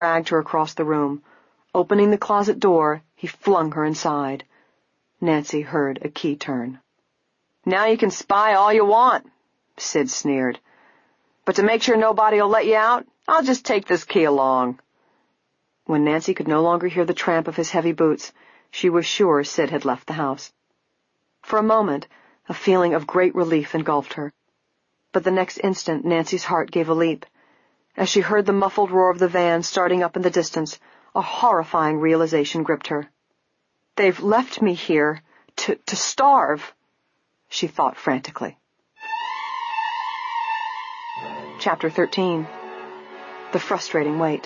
dragged her across the room. Opening the closet door, he flung her inside. Nancy heard a key turn. "Now you can spy all you want," Sid sneered. "But to make sure nobody'll let you out, I'll just take this key along." When Nancy could no longer hear the tramp of his heavy boots, she was sure Sid had left the house. For a moment, a feeling of great relief engulfed her. But the next instant, Nancy's heart gave a leap. As she heard the muffled roar of the van starting up in the distance, a horrifying realization gripped her. "They've left me here to starve," she thought frantically. Chapter 13. The Frustrating Wait.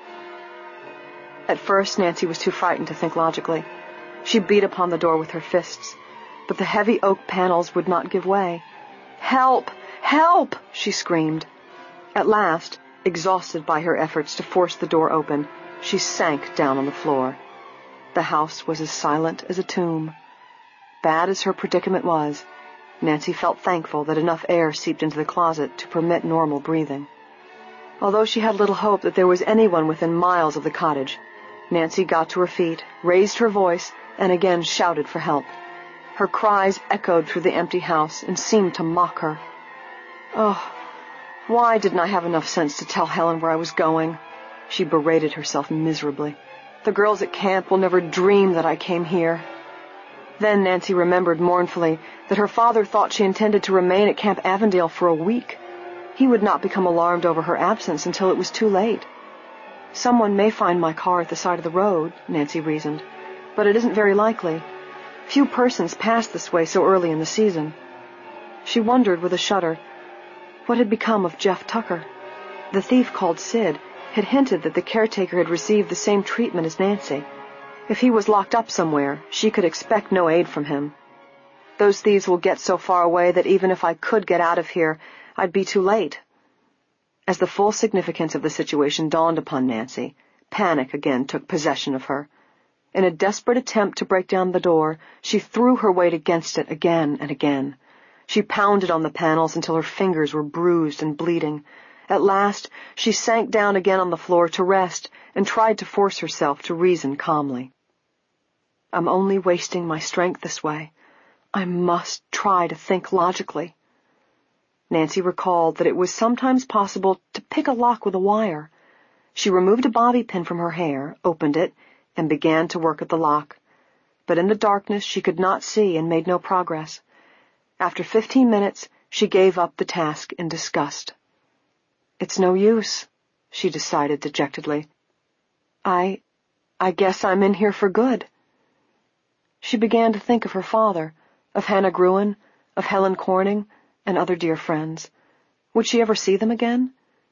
At first, Nancy was too frightened to think logically. She beat upon the door with her fists, but the heavy oak panels would not give way. "Help! Help!" she screamed. At last, exhausted by her efforts to force the door open, she sank down on the floor. The house was as silent as a tomb. Bad as her predicament was, Nancy felt thankful that enough air seeped into the closet to permit normal breathing. Although she had little hope that there was anyone within miles of the cottage, Nancy got to her feet, raised her voice, and again shouted for help. Her cries echoed through the empty house and seemed to mock her. "Oh, why didn't I have enough sense to tell Helen where I was going?" She berated herself miserably. "The girls at camp will never dream that I came here." Then Nancy remembered mournfully that her father thought she intended to remain at Camp Avondale for a week. He would not become alarmed over her absence until it was too late. "Someone may find my car at the side of the road," Nancy reasoned, "but it isn't very likely. Few persons pass this way so early in the season." She wondered with a shudder what had become of Jeff Tucker. The thief called Sid had hinted that the caretaker had received the same treatment as Nancy. If he was locked up somewhere, she could expect no aid from him. "Those thieves will get so far away that even if I could get out of here, I'd be too late." As the full significance of the situation dawned upon Nancy, panic again took possession of her. In a desperate attempt to break down the door, she threw her weight against it again and again. She pounded on the panels until her fingers were bruised and bleeding. At last, she sank down again on the floor to rest and tried to force herself to reason calmly. "I'm only wasting my strength this way. I must try to think logically." Nancy recalled that it was sometimes possible to pick a lock with a wire. She removed a bobby pin from her hair, opened it, and began to work at the lock. But in the darkness she could not see and made no progress. After 15 minutes, she gave up the task in disgust. "It's no use," she decided dejectedly. I guess I'm in here for good." She began to think of her father, of Hannah Gruen, of Helen Corning, and other dear friends. Would she ever see them again?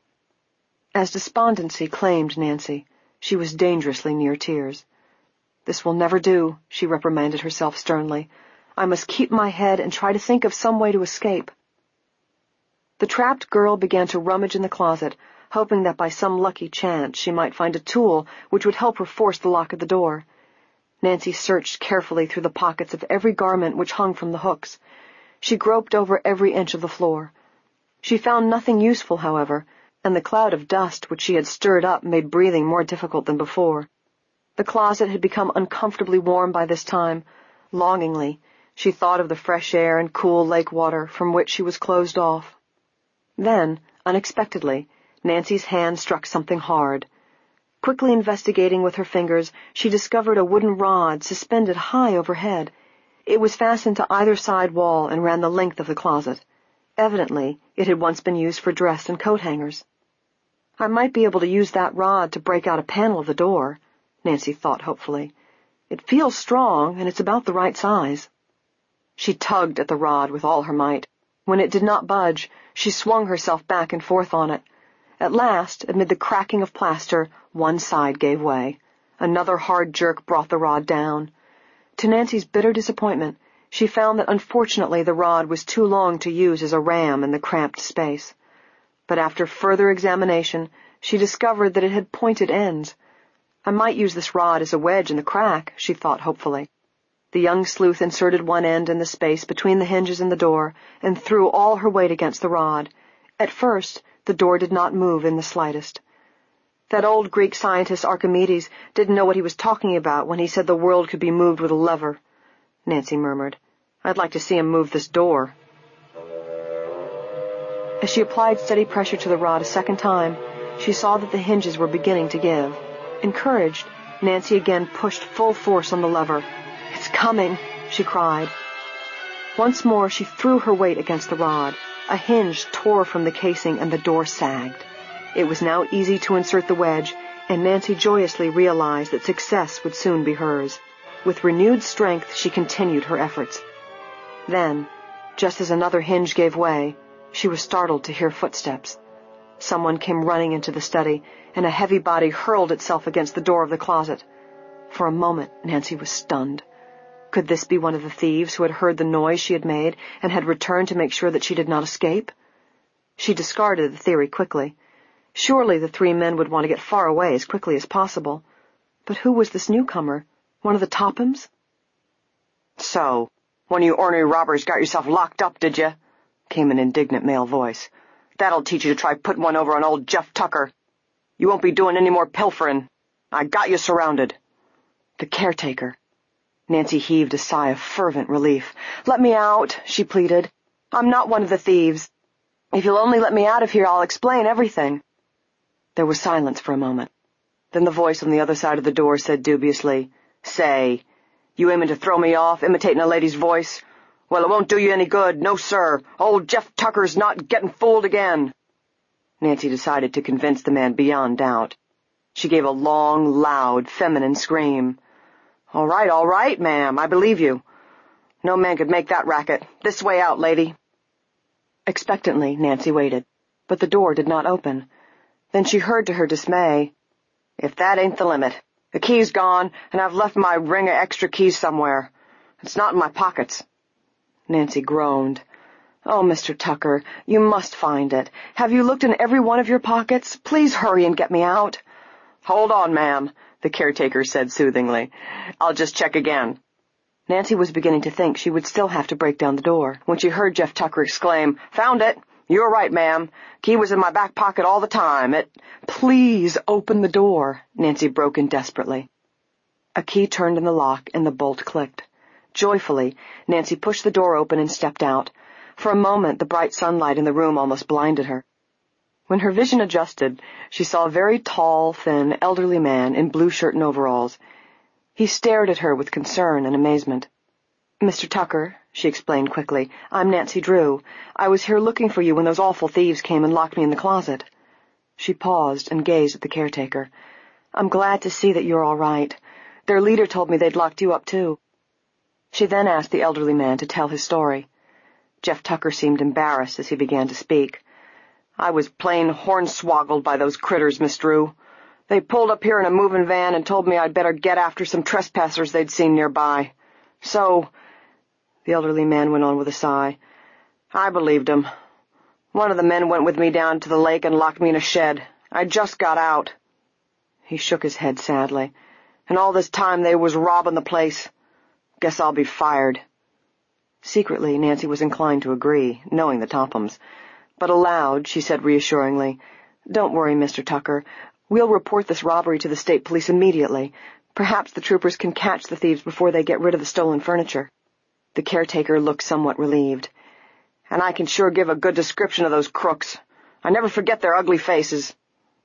As despondency claimed Nancy, she was dangerously near tears. "This will never do," she reprimanded herself sternly. "I must keep my head and try to think of some way to escape." The trapped girl began to rummage in the closet, hoping that by some lucky chance she might find a tool which would help her force the lock of the door. Nancy searched carefully through the pockets of every garment which hung from the hooks. She groped over every inch of the floor. She found nothing useful, however, and the cloud of dust which she had stirred up made breathing more difficult than before. The closet had become uncomfortably warm by this time. Longingly, she thought of the fresh air and cool lake water from which she was closed off. Then, unexpectedly, Nancy's hand struck something hard. Quickly investigating with her fingers, she discovered a wooden rod suspended high overhead. It was fastened to either side wall and ran the length of the closet. Evidently, it had once been used for dress and coat hangers. "I might be able to use that rod to break out a panel of the door," Nancy thought hopefully. "It feels strong, and it's about the right size." She tugged at the rod with all her might. When it did not budge, she swung herself back and forth on it. At last, amid the cracking of plaster, one side gave way. Another hard jerk brought the rod down. To Nancy's bitter disappointment, she found that unfortunately the rod was too long to use as a ram in the cramped space. But after further examination, she discovered that it had pointed ends. "I might use this rod as a wedge in the crack," she thought hopefully. The young sleuth inserted one end in the space between the hinges and the door and threw all her weight against the rod. At first, the door did not move in the slightest. That old Greek scientist Archimedes didn't know what he was talking about when he said the world could be moved with a lever, Nancy murmured. I'd like to see him move this door. As she applied steady pressure to the rod a second time, she saw that the hinges were beginning to give. Encouraged, Nancy again pushed full force on the lever. It's coming, she cried. Once more she threw her weight against the rod. A hinge tore from the casing and the door sagged. It was now easy to insert the wedge, and Nancy joyously realized that success would soon be hers. With renewed strength, she continued her efforts. Then, just as another hinge gave way, she was startled to hear footsteps. Someone came running into the study, and a heavy body hurled itself against the door of the closet. For a moment, Nancy was stunned. Could this be one of the thieves who had heard the noise she had made and had returned to make sure that she did not escape? She discarded the theory quickly. Surely the three men would want to get far away as quickly as possible. But who was this newcomer? One of the Tophams? So, one of you ornery robbers got yourself locked up, did you? Came an indignant male voice. That'll teach you to try putting one over on old Jeff Tucker. You won't be doing any more pilfering. I got you surrounded. The caretaker. Nancy heaved a sigh of fervent relief. Let me out, she pleaded. I'm not one of the thieves. If you'll only let me out of here, I'll explain everything. There was silence for a moment. Then the voice on the other side of the door said dubiously, Say, you aiming to throw me off, imitating a lady's voice? Well, it won't do you any good. No, sir. Old Jeff Tucker's not getting fooled again. Nancy decided to convince the man beyond doubt. She gave a long, loud, feminine scream. All right, ma'am, I believe you. No man could make that racket. This way out, lady. Expectantly, Nancy waited, but the door did not open. Then she heard to her dismay, If that ain't the limit. The key's gone, and I've left my ring of extra keys somewhere. It's not in my pockets. Nancy groaned. Oh, Mr. Tucker, you must find it. Have you looked in every one of your pockets? Please hurry and get me out. Hold on, ma'am, the caretaker said soothingly. I'll just check again. Nancy was beginning to think she would still have to break down the door when she heard Jeff Tucker exclaim, Found it! You're right, ma'am. Key was in my back pocket all the time. Please open the door, Nancy broke in desperately. A key turned in the lock and the bolt clicked. Joyfully, Nancy pushed the door open and stepped out. For a moment, the bright sunlight in the room almost blinded her. When her vision adjusted, she saw a very tall, thin, elderly man in blue shirt and overalls. He stared at her with concern and amazement. Mr. Tucker, she explained quickly, I'm Nancy Drew. I was here looking for you when those awful thieves came and locked me in the closet. She paused and gazed at the caretaker. I'm glad to see that you're all right. Their leader told me they'd locked you up, too. She then asked the elderly man to tell his story. Jeff Tucker seemed embarrassed as he began to speak. I was plain hornswoggled by those critters, Miss Drew. They pulled up here in a moving van and told me I'd better get after some trespassers they'd seen nearby. So, the elderly man went on with a sigh, I believed 'em. One of the men went with me down to the lake and locked me in a shed. I just got out. He shook his head sadly. And all this time they was robbing the place. Guess I'll be fired. Secretly, Nancy was inclined to agree, knowing the Tophams. But aloud, she said reassuringly, Don't worry, Mr. Tucker. We'll report this robbery to the state police immediately. Perhaps the troopers can catch the thieves before they get rid of the stolen furniture. The caretaker looked somewhat relieved. And I can sure give a good description of those crooks. I never forget their ugly faces.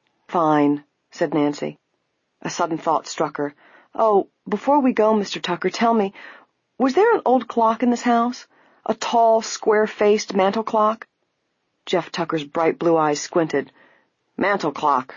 Fine, said Nancy. A sudden thought struck her. Oh, before we go, Mr. Tucker, tell me, was there an old clock in this house? A tall, square-faced mantel clock? Jeff Tucker's bright blue eyes squinted. Mantel clock.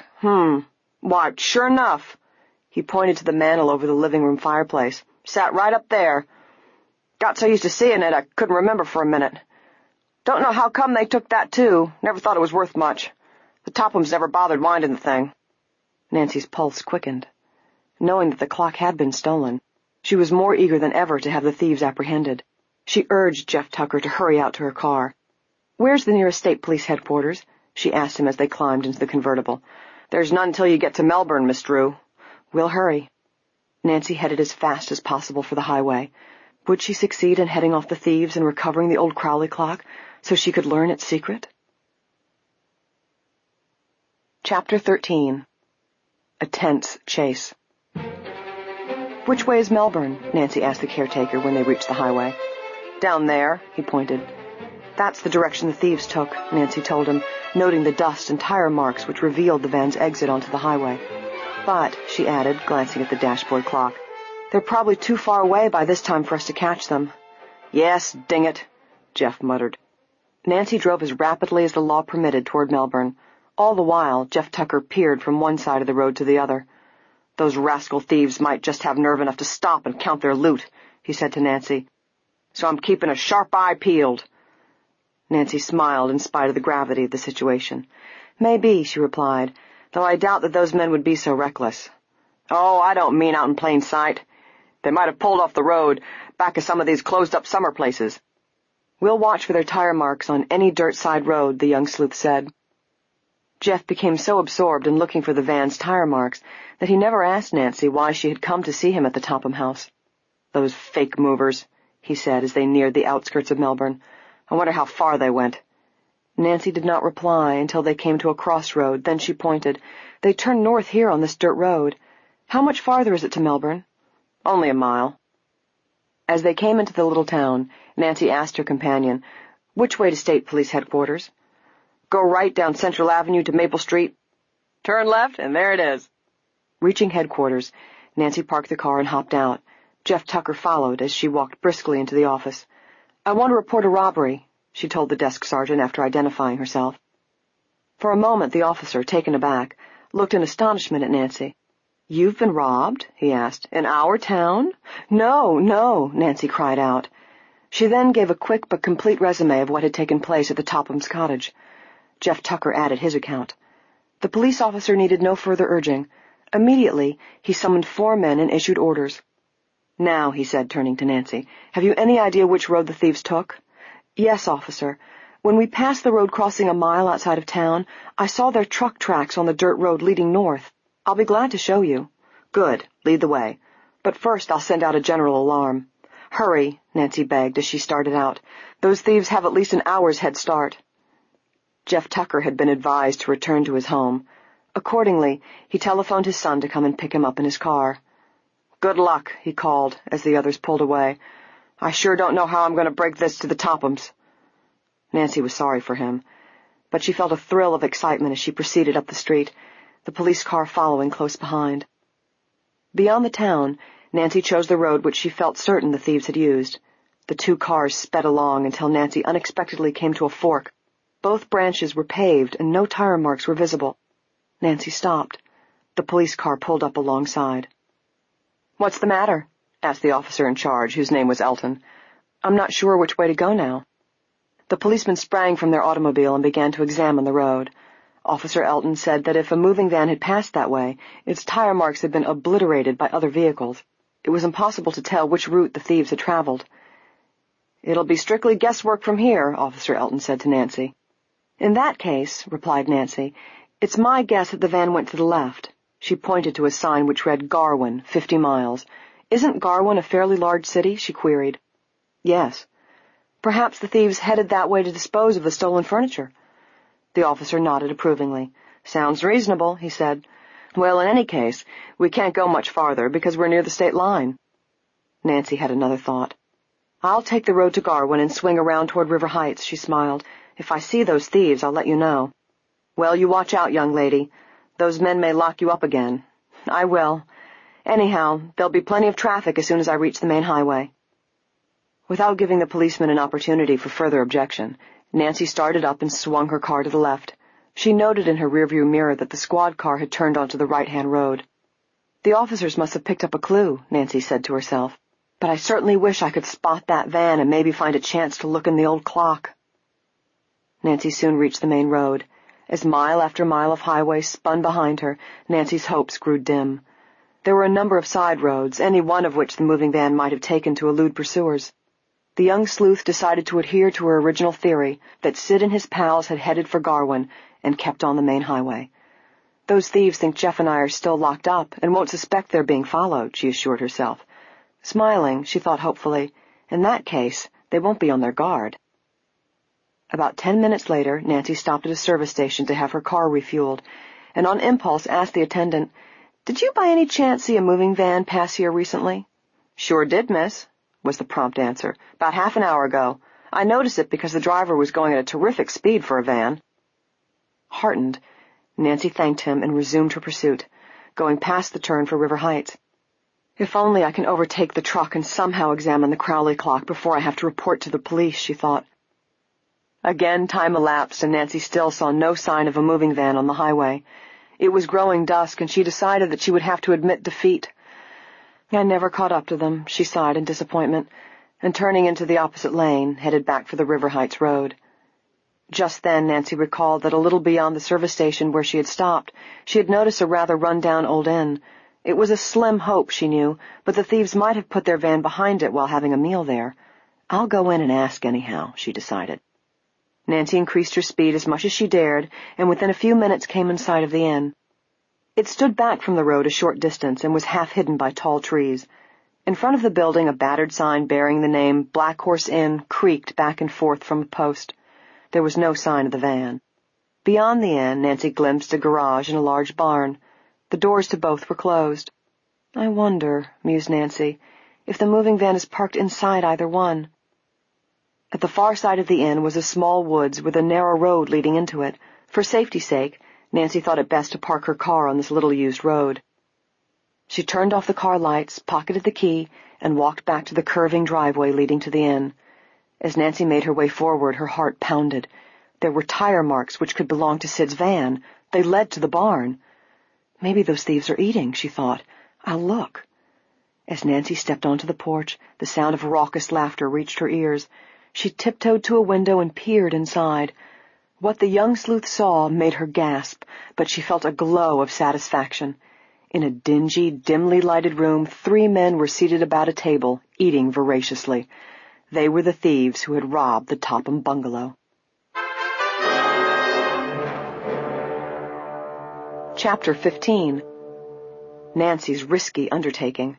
Why, sure enough. He pointed to the mantel over the living room fireplace. Sat right up there. Got so used to seeing it I couldn't remember for a minute. Don't know how come they took that, too. Never thought it was worth much. The Tophams never bothered winding the thing. Nancy's pulse quickened. Knowing that the clock had been stolen, she was more eager than ever to have the thieves apprehended. She urged Jeff Tucker to hurry out to her car. Where's the nearest state police headquarters? She asked him as they climbed into the convertible. There's none till you get to Melbourne, Miss Drew. We'll hurry. Nancy headed as fast as possible for the highway. Would she succeed in heading off the thieves and recovering the old Crowley clock so she could learn its secret? Chapter 13. A tense chase. "Which way is Melbourne?" Nancy asked the caretaker when they reached the highway. "Down there," he pointed. "That's the direction the thieves took," Nancy told him, noting the dust and tire marks which revealed the van's exit onto the highway. "But," she added, glancing at the dashboard clock, "they're probably too far away by this time for us to catch them." "Yes, ding it," Jeff muttered. Nancy drove as rapidly as the law permitted toward Melbourne. All the while, Jeff Tucker peered from one side of the road to the other. "Those rascal thieves might just have nerve enough to stop and count their loot," he said to Nancy. "So I'm keeping a sharp eye peeled." Nancy smiled in spite of the gravity of the situation. "Maybe," she replied, "though I doubt that those men would be so reckless." "Oh, I don't mean out in plain sight. They might have pulled off the road, back of some of these closed-up summer places." "We'll watch for their tire marks on any dirt side road," the young sleuth said. Jeff became so absorbed in looking for the van's tire marks that he never asked Nancy why she had come to see him at the Topham house. "Those fake movers," he said as they neared the outskirts of Melbourne. "I wonder how far they went." Nancy did not reply until they came to a crossroad. Then she pointed. "They turn north here on this dirt road. How much farther is it to Melbourne?" "Only a mile." As they came into the little town, Nancy asked her companion, "Which way to State Police Headquarters?" "Go right down Central Avenue to Maple Street. Turn left, and there it is." Reaching headquarters, Nancy parked the car and hopped out. Jeff Tucker followed as she walked briskly into the office. "I want to report a robbery," she told the desk sergeant after identifying herself. For a moment, the officer, taken aback, looked in astonishment at Nancy. "You've been robbed?" he asked. "In our town?" "No, no," Nancy cried out. She then gave a quick but complete resume of what had taken place at the Topham's cottage. Jeff Tucker added his account. The police officer needed no further urging. Immediately, he summoned 4 men and issued orders. "Now," he said, turning to Nancy, "have you any idea which road the thieves took?" "Yes, officer. When we passed the road crossing a mile outside of town, I saw their truck tracks on the dirt road leading north. I'll be glad to show you." "Good. Lead the way. But first I'll send out a general alarm." "Hurry," Nancy begged as she started out. "Those thieves have at least an hour's head start." Jeff Tucker had been advised to return to his home. Accordingly, he telephoned his son to come and pick him up in his car. "Good luck," he called as the others pulled away. "I sure don't know how I'm going to break this to the Tophams." Nancy was sorry for him, but she felt a thrill of excitement as she proceeded up the street, the police car following close behind. Beyond the town, Nancy chose the road which she felt certain the thieves had used. The 2 cars sped along until Nancy unexpectedly came to a fork. Both branches were paved and no tire marks were visible. Nancy stopped. The police car pulled up alongside. "What's the matter?" asked the officer in charge, whose name was Elton. "I'm not sure which way to go now." The policemen sprang from their automobile and began to examine the road. Officer Elton said that if a moving van had passed that way, its tire marks had been obliterated by other vehicles. It was impossible to tell which route the thieves had traveled. "It'll be strictly guesswork from here," Officer Elton said to Nancy. "In that case," replied Nancy, "it's my guess that the van went to the left." She pointed to a sign which read Garwin, 50 miles. "Isn't Garwin a fairly large city?" she queried. "Yes." "Perhaps the thieves headed that way to dispose of the stolen furniture." The officer nodded approvingly. "Sounds reasonable," he said. "Well, in any case, we can't go much farther because we're near the state line." Nancy had another thought. "I'll take the road to Garwin and swing around toward River Heights," she smiled. "If I see those thieves, I'll let you know." "Well, you watch out, young lady. Those men may lock you up again." "I will. Anyhow, there'll be plenty of traffic as soon as I reach the main highway." Without giving the policeman an opportunity for further objection, Nancy started up and swung her car to the left. She noted in her rearview mirror that the squad car had turned onto the right-hand road. "The officers must have picked up a clue," Nancy said to herself. "But I certainly wish I could spot that van and maybe find a chance to look in the old clock." Nancy soon reached the main road. As mile after mile of highway spun behind her, Nancy's hopes grew dim. There were a number of side roads, any one of which the moving van might have taken to elude pursuers. The young sleuth decided to adhere to her original theory that Sid and his pals had headed for Garwin and kept on the main highway. "Those thieves think Jeff and I are still locked up and won't suspect they're being followed," she assured herself. Smiling, she thought hopefully, "In that case, they won't be on their guard." About 10 minutes later, Nancy stopped at a service station to have her car refueled, and on impulse asked the attendant, "Did you by any chance see a moving van pass here recently?" "Sure did, miss," was the prompt answer. "About half an hour ago. I noticed it because the driver was going at a terrific speed for a van." Heartened, Nancy thanked him and resumed her pursuit, going past the turn for River Heights. "If only I can overtake the truck and somehow examine the Crowley clock before I have to report to the police," she thought. Again time elapsed, and Nancy still saw no sign of a moving van on the highway. It was growing dusk, and she decided that she would have to admit defeat. "I never caught up to them," she sighed in disappointment, and turning into the opposite lane, headed back for the River Heights road. Just then Nancy recalled that a little beyond the service station where she had stopped, she had noticed a rather run-down old inn. It was a slim hope, she knew, but the thieves might have put their van behind it while having a meal there. "I'll go in and ask anyhow," she decided. Nancy increased her speed as much as she dared, and within a few minutes came in sight of the inn. It stood back from the road a short distance and was half hidden by tall trees. In front of the building, a battered sign bearing the name Black Horse Inn creaked back and forth from a post. There was no sign of the van. Beyond the inn, Nancy glimpsed a garage and a large barn. The doors to both were closed. "I wonder," mused Nancy, "if the moving van is parked inside either one." At the far side of the inn was a small woods with a narrow road leading into it. For safety's sake, Nancy thought it best to park her car on this little-used road. She turned off the car lights, pocketed the key, and walked back to the curving driveway leading to the inn. As Nancy made her way forward, her heart pounded. There were tire marks which could belong to Sid's van. They led to the barn. "Maybe those thieves are eating," she thought. "I'll look." As Nancy stepped onto the porch, the sound of raucous laughter reached her ears. She tiptoed to a window and peered inside. What the young sleuth saw made her gasp, but she felt a glow of satisfaction. In a dingy, dimly lighted room, 3 men were seated about a table, eating voraciously. They were the thieves who had robbed the Topham bungalow. Chapter 15. Nancy's Risky Undertaking.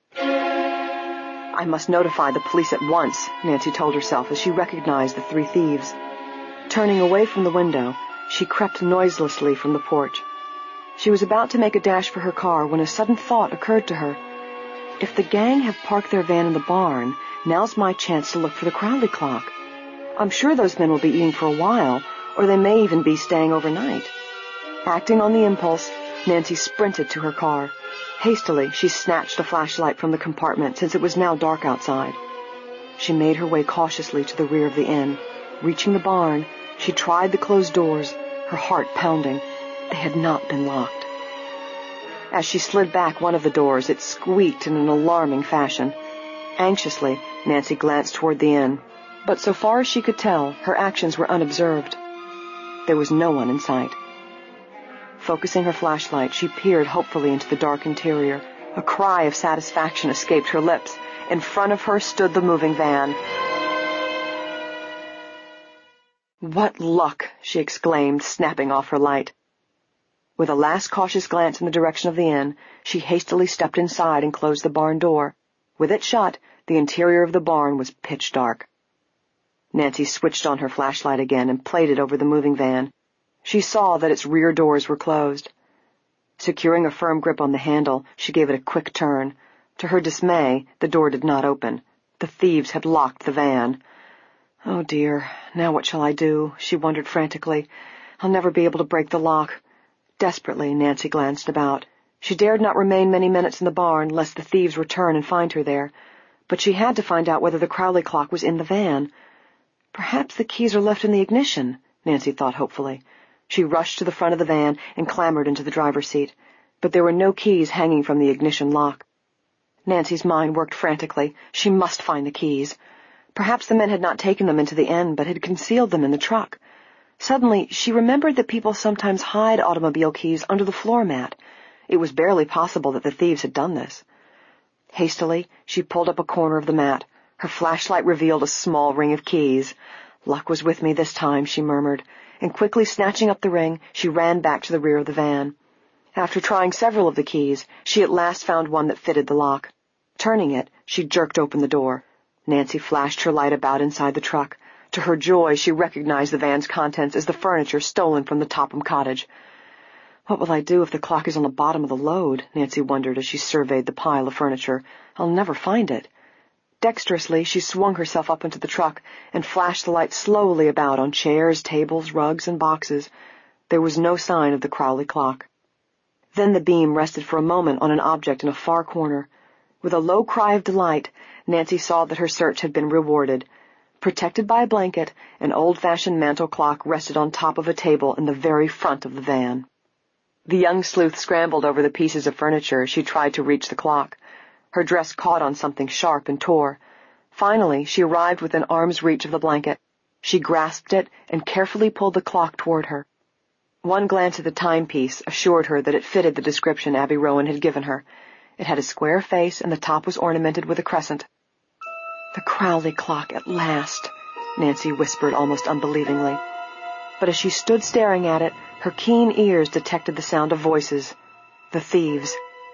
"I must notify the police at once," Nancy told herself as she recognized the 3 thieves. Turning away from the window, she crept noiselessly from the porch. She was about to make a dash for her car when a sudden thought occurred to her. If the gang have parked their van in the barn, now's my chance to look for the Crowley clock. I'm sure those men will be eating for a while, or they may even be staying overnight. Acting on the impulse, Nancy sprinted to her car. Hastily, she snatched a flashlight from the compartment since it was now dark outside. She made her way cautiously to the rear of the inn. Reaching the barn, she tried the closed doors, her heart pounding. They had not been locked. As she slid back one of the doors, it squeaked in an alarming fashion. Anxiously, Nancy glanced toward the inn, but so far as she could tell, her actions were unobserved. There was no one in sight. Focusing her flashlight, she peered hopefully into the dark interior. A cry of satisfaction escaped her lips. In front of her stood the moving van. "What luck!" she exclaimed, snapping off her light. With a last cautious glance in the direction of the inn, she hastily stepped inside and closed the barn door. With it shut, the interior of the barn was pitch dark. Nancy switched on her flashlight again and played it over the moving van. She saw that its rear doors were closed. Securing a firm grip on the handle, she gave it a quick turn. To her dismay, the door did not open. The thieves had locked the van. "Oh, dear, now what shall I do?" she wondered frantically. "I'll never be able to break the lock." Desperately, Nancy glanced about. She dared not remain many minutes in the barn, lest the thieves return and find her there. But she had to find out whether the Crowley clock was in the van. "Perhaps the keys are left in the ignition," Nancy thought hopefully. She rushed to the front of the van and clambered into the driver's seat. But there were no keys hanging from the ignition lock. Nancy's mind worked frantically. She must find the keys. Perhaps the men had not taken them into the inn, but had concealed them in the truck. Suddenly, she remembered that people sometimes hide automobile keys under the floor mat. It was barely possible that the thieves had done this. Hastily, she pulled up a corner of the mat. Her flashlight revealed a small ring of keys. "Luck was with me this time," she murmured, and quickly snatching up the ring, she ran back to the rear of the van. After trying several of the keys, she at last found one that fitted the lock. Turning it, she jerked open the door. Nancy flashed her light about inside the truck. To her joy, she recognized the van's contents as the furniture stolen from the Topham cottage. What will I do if the clock is on the bottom of the load? Nancy wondered as she surveyed the pile of furniture. I'll never find it. Dexterously, she swung herself up into the truck and flashed the light slowly about on chairs, tables, rugs, and boxes. There was no sign of the Crowley clock. Then the beam rested for a moment on an object in a far corner. With a low cry of delight, Nancy saw that her search had been rewarded. Protected by a blanket, an old-fashioned mantel clock rested on top of a table in the very front of the van. The young sleuth scrambled over the pieces of furniture as she tried to reach the clock. Her dress caught on something sharp and tore. Finally, she arrived within arm's reach of the blanket. She grasped it and carefully pulled the clock toward her. One glance at the timepiece assured her that it fitted the description Abby Rowan had given her. It had a square face and the top was ornamented with a crescent. The Crowley clock at last, Nancy whispered almost unbelievingly. But as she stood staring at it, her keen ears detected the sound of voices. The thieves.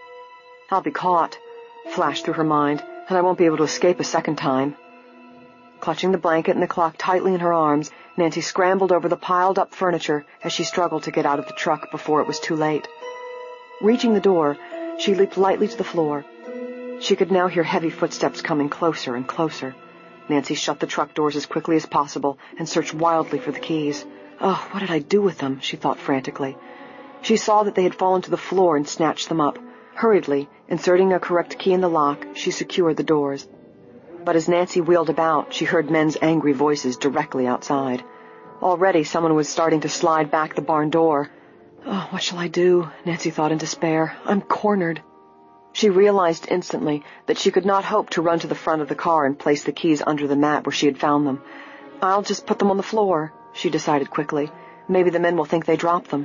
I'll be caught, flashed through her mind, and I won't be able to escape a second time. Clutching the blanket and the clock tightly in her arms, Nancy scrambled over the piled-up furniture as she struggled to get out of the truck before it was too late. Reaching the door, she leaped lightly to the floor. She could now hear heavy footsteps coming closer and closer. Nancy shut the truck doors as quickly as possible and searched wildly for the keys. Oh, what did I do with them? She thought frantically. She saw that they had fallen to the floor and snatched them up. Hurriedly, inserting a correct key in the lock, she secured the doors. But as Nancy wheeled about, she heard men's angry voices directly outside. Already someone was starting to slide back the barn door. Oh, what shall I do? Nancy thought in despair. I'm cornered. She realized instantly that she could not hope to run to the front of the car and place the keys under the mat where she had found them. I'll just put them on the floor, she decided quickly. Maybe the men will think they dropped them.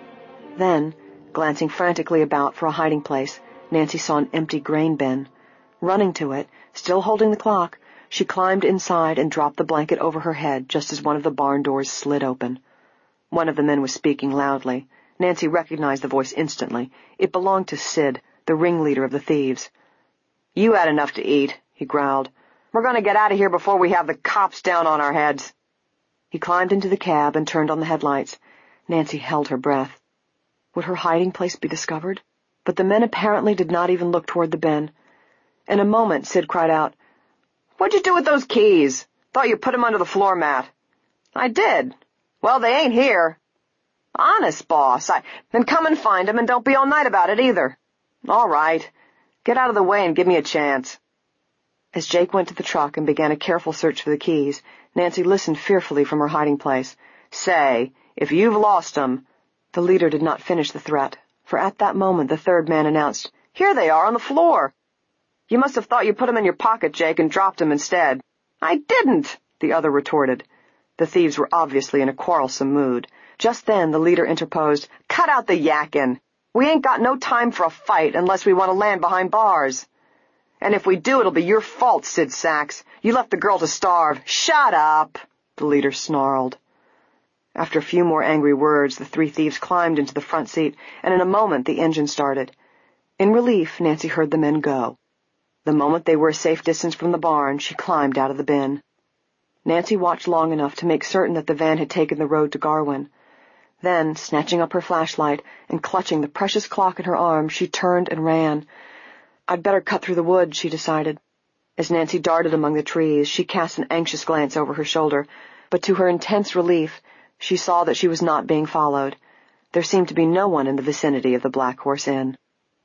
Then, glancing frantically about for a hiding place, Nancy saw an empty grain bin. Running to it, still holding the clock, she climbed inside and dropped the blanket over her head just as one of the barn doors slid open. One of the men was speaking loudly. Nancy recognized the voice instantly. It belonged to Sid, the ringleader of the thieves. You had enough to eat, he growled. We're going to get out of here before we have the cops down on our heads. He climbed into the cab and turned on the headlights. Nancy held her breath. Would her hiding place be discovered? But the men apparently did not even look toward the bin. In a moment, Sid cried out, What'd you do with those keys? Thought you put them under the floor mat. I did. Well, they ain't here. Honest, boss. Then come and find them and don't be all night about it either. All right. Get out of the way and give me a chance. As Jake went to the truck and began a careful search for the keys, Nancy listened fearfully from her hiding place. Say, if you've lost them... The leader did not finish the threat, for at that moment the third man announced, Here they are on the floor. You must have thought you put them in your pocket, Jake, and dropped them instead. I didn't, the other retorted. The thieves were obviously in a quarrelsome mood. Just then the leader interposed, Cut out the yakking. We ain't got no time for a fight unless we want to land behind bars. And if we do, it'll be your fault, Sid Sachs. You left the girl to starve. Shut up, the leader snarled. After a few more angry words, the three thieves climbed into the front seat, and in a moment the engine started. In relief, Nancy heard the men go. The moment they were a safe distance from the barn, she climbed out of the bin. Nancy watched long enough to make certain that the van had taken the road to Garwin. Then, snatching up her flashlight and clutching the precious clock in her arms, she turned and ran. I'd better cut through the woods, she decided. As Nancy darted among the trees, she cast an anxious glance over her shoulder, but to her intense relief, she saw that she was not being followed. There seemed to be no one in the vicinity of the Black Horse Inn.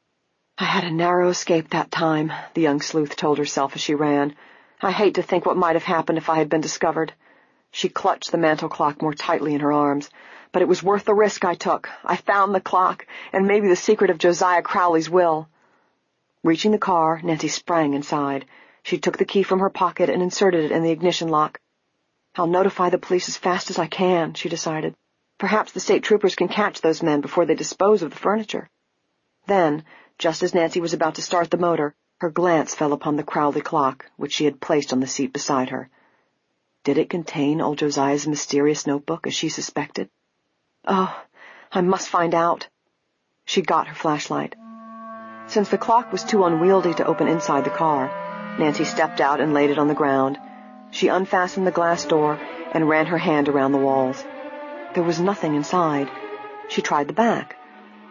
I had a narrow escape that time, the young sleuth told herself as she ran. I hate to think what might have happened if I had been discovered. She clutched the mantel clock more tightly in her arms. But it was worth the risk I took. I found the clock, and maybe the secret of Josiah Crowley's will. Reaching the car, Nancy sprang inside. She took the key from her pocket and inserted it in the ignition lock. I'll notify the police as fast as I can, she decided. Perhaps the state troopers can catch those men before they dispose of the furniture. Then, just as Nancy was about to start the motor, her glance fell upon the Crowley clock, which she had placed on the seat beside her. Did it contain old Josiah's mysterious notebook, as she suspected? Oh, I must find out. She got her flashlight. Since the clock was too unwieldy to open inside the car, Nancy stepped out and laid it on the ground. She unfastened the glass door and ran her hand around the walls. There was nothing inside. She tried the back.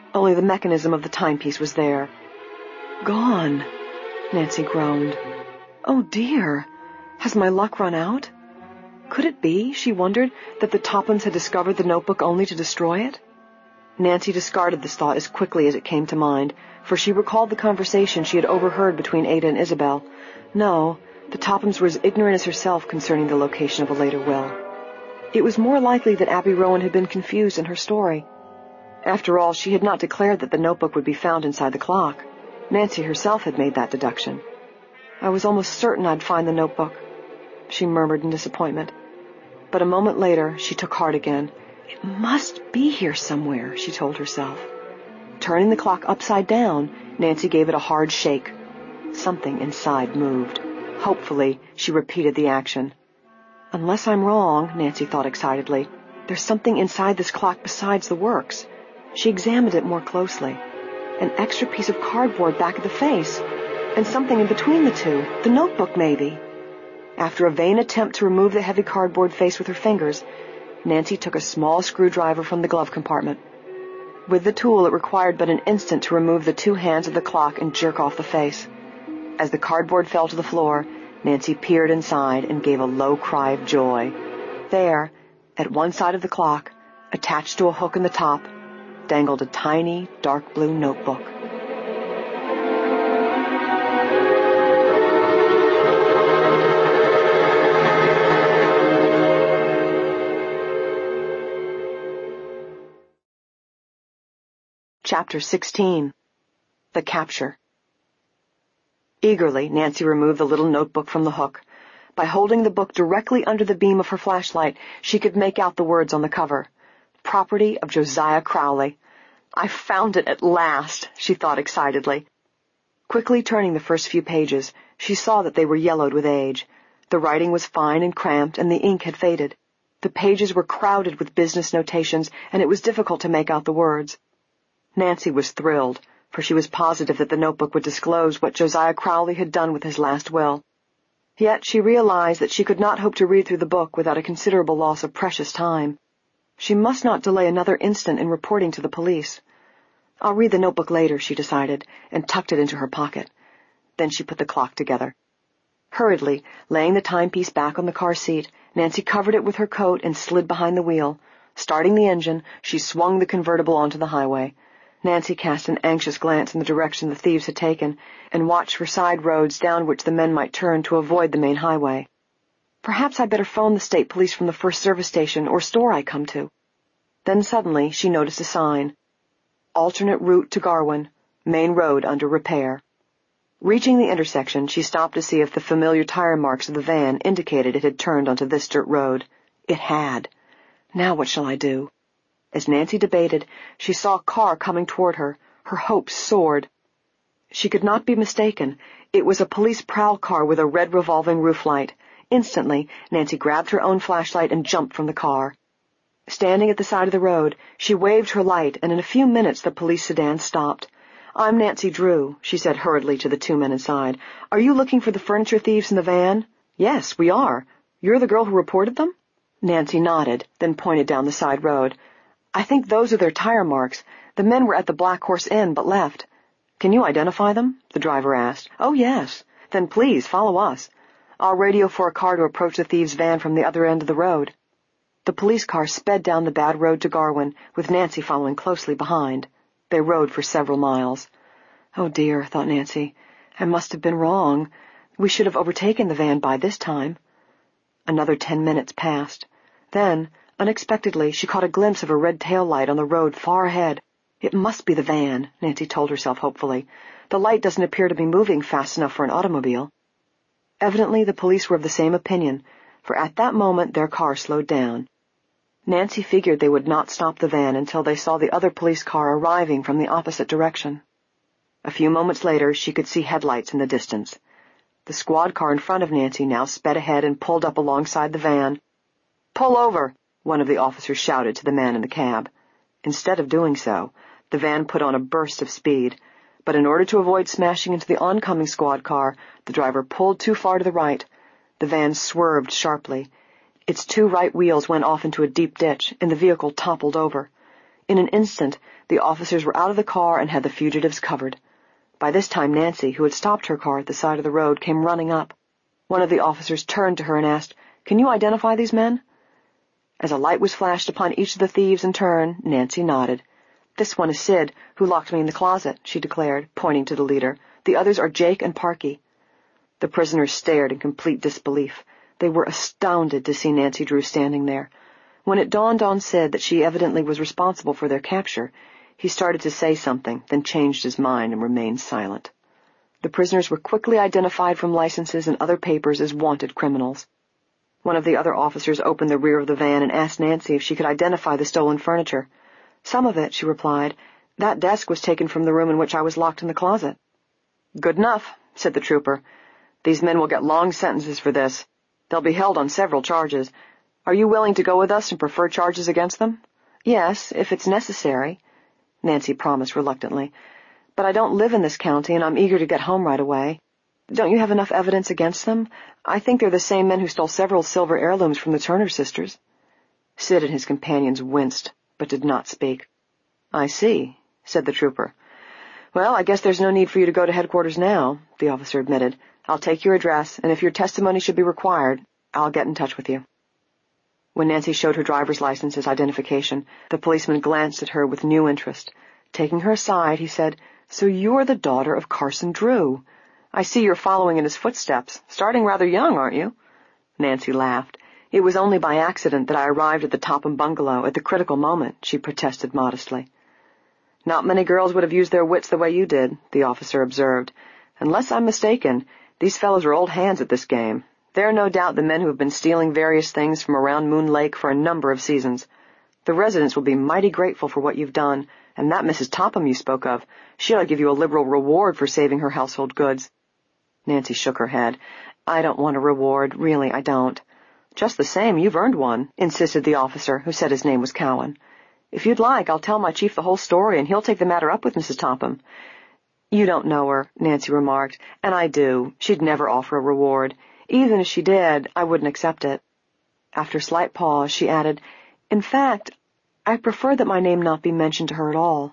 Only the mechanism of the timepiece was there. Gone, Nancy groaned. Oh dear, has my luck run out? Could it be, she wondered, that the Tophams had discovered the notebook only to destroy it? Nancy discarded this thought as quickly as it came to mind, for she recalled the conversation she had overheard between Ada and Isabel. No, the Tophams were as ignorant as herself concerning the location of a later will. It was more likely that Abby Rowan had been confused in her story. After all, she had not declared that the notebook would be found inside the clock. Nancy herself had made that deduction. I was almost certain I'd find the notebook, she murmured in disappointment. But a moment later, she took heart again. It must be here somewhere, she told herself. Turning the clock upside down, Nancy gave it a hard shake. Something inside moved. Hopefully, she repeated the action. Unless I'm wrong, Nancy thought excitedly, there's something inside this clock besides the works. She examined it more closely. An extra piece of cardboard back of the face, and something in between the two, the notebook maybe. After a vain attempt to remove the heavy cardboard face with her fingers, Nancy took a small screwdriver from the glove compartment. With the tool, it required but an instant to remove the two hands of the clock and jerk off the face. As the cardboard fell to the floor, Nancy peered inside and gave a low cry of joy. There, at one side of the clock, attached to a hook in the top, dangled a tiny, dark blue notebook. Chapter 16. The Capture. Eagerly, Nancy removed the little notebook from the hook. By holding the book directly under the beam of her flashlight, she could make out the words on the cover. Property of Josiah Crowley. I found it at last, she thought excitedly. Quickly turning the first few pages, she saw that they were yellowed with age. The writing was fine and cramped, and the ink had faded. The pages were crowded with business notations, and it was difficult to make out the words. Nancy was thrilled, for she was positive that the notebook would disclose what Josiah Crowley had done with his last will. Yet she realized that she could not hope to read through the book without a considerable loss of precious time. She must not delay another instant in reporting to the police. I'll read the notebook later, she decided, and tucked it into her pocket. Then she put the clock together. Hurriedly, laying the timepiece back on the car seat, Nancy covered it with her coat and slid behind the wheel. Starting the engine, she swung the convertible onto the highway. Nancy cast an anxious glance in the direction the thieves had taken and watched for side roads down which the men might turn to avoid the main highway. Perhaps I'd better phone the state police from the first service station or store I come to. Then suddenly she noticed a sign. Alternate route to Garwin, main road under repair. Reaching the intersection, she stopped to see if the familiar tire marks of the van indicated it had turned onto this dirt road. It had. Now what shall I do? As Nancy debated, she saw a car coming toward her. Her hopes soared. She could not be mistaken. It was a police prowl car with a red revolving roof light. Instantly, Nancy grabbed her own flashlight and jumped from the car. Standing at the side of the road, she waved her light, and in a few minutes the police sedan stopped. I'm Nancy Drew, she said hurriedly to the two men inside. Are you looking for the furniture thieves in the van? Yes, we are. You're the girl who reported them? Nancy nodded, then pointed down the side road. I think those are their tire marks. The men were at the Black Horse Inn, but left. Can you identify them? The driver asked. Oh, yes. Then please, follow us. I'll radio for a car to approach the thieves' van from the other end of the road. The police car sped down the bad road to Garwin, with Nancy following closely behind. They rode for several miles. Oh, dear, thought Nancy. I must have been wrong. We should have overtaken the van by this time. Another 10 minutes passed. Then, unexpectedly, she caught a glimpse of a red tail light on the road far ahead. It must be the van, Nancy told herself hopefully. The light doesn't appear to be moving fast enough for an automobile. Evidently, the police were of the same opinion, for at that moment their car slowed down. Nancy figured they would not stop the van until they saw the other police car arriving from the opposite direction. A few moments later, she could see headlights in the distance. The squad car in front of Nancy now sped ahead and pulled up alongside the van. Pull over, one of the officers shouted to the man in the cab. Instead of doing so, the van put on a burst of speed, but in order to avoid smashing into the oncoming squad car, the driver pulled too far to the right. The van swerved sharply. Its two right wheels went off into a deep ditch, and the vehicle toppled over. In an instant, the officers were out of the car and had the fugitives covered. By this time Nancy, who had stopped her car at the side of the road, came running up. One of the officers turned to her and asked, "Can you identify these men?" As a light was flashed upon each of the thieves in turn, Nancy nodded. "This one is Sid, who locked me in the closet," she declared, pointing to the leader. "The others are Jake and Parky." The prisoners stared in complete disbelief. They were astounded to see Nancy Drew standing there. When it dawned on Sid that she evidently was responsible for their capture, he started to say something, then changed his mind and remained silent. The prisoners were quickly identified from licenses and other papers as wanted criminals. One of the other officers opened the rear of the van and asked Nancy if she could identify the stolen furniture. "Some of it," she replied. "That desk was taken from the room in which I was locked in the closet." "Good enough," said the trooper. "These men will get long sentences for this. They'll be held on several charges. Are you willing to go with us and prefer charges against them?" "Yes, if it's necessary," Nancy promised reluctantly. "But I don't live in this county, and I'm eager to get home right away. Don't you have enough evidence against them? I think they're the same men who stole several silver heirlooms from the Turner sisters." Sid and his companions winced, but did not speak. "I see," said the trooper. "Well, I guess there's no need for you to go to headquarters now," the officer admitted. "I'll take your address, and if your testimony should be required, I'll get in touch with you." When Nancy showed her driver's license as identification, the policeman glanced at her with new interest. Taking her aside, he said, "So you're the daughter of Carson Drew. I see you're following in his footsteps. Starting rather young, aren't you?" Nancy laughed. "It was only by accident that I arrived at the Topham bungalow at the critical moment," she protested modestly. "Not many girls would have used their wits the way you did," the officer observed. "Unless I'm mistaken, these fellows are old hands at this game. They're no doubt the men who have been stealing various things from around Moon Lake for a number of seasons. The residents will be mighty grateful for what you've done, and that Mrs. Topham you spoke of, she ought to give you a liberal reward for saving her household goods." Nancy shook her head. "I don't want a reward. Really, I don't." "Just the same, you've earned one," insisted the officer, who said his name was Cowan. "If you'd like, I'll tell my chief the whole story, and he'll take the matter up with Mrs. Topham." "You don't know her," Nancy remarked, "and I do. She'd never offer a reward. Even if she did, I wouldn't accept it." After a slight pause, she added, "In fact, I prefer that my name not be mentioned to her at all."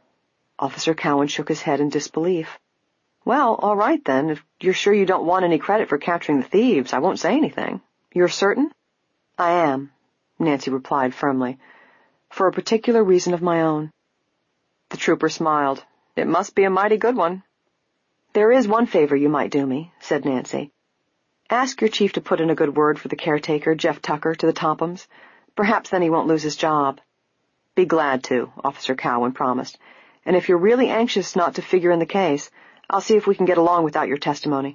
Officer Cowan shook his head in disbelief. "Well, all right then. If you're sure you don't want any credit for capturing the thieves, I won't say anything. You're certain?" "I am," Nancy replied firmly. "For a particular reason of my own." The trooper smiled. "It must be a mighty good one." "There is one favor you might do me," said Nancy. "Ask your chief to put in a good word for the caretaker, Jeff Tucker, to the Tophams. Perhaps then he won't lose his job." "Be glad to," Officer Cowan promised. "And if you're really anxious not to figure in the case, I'll see if we can get along without your testimony."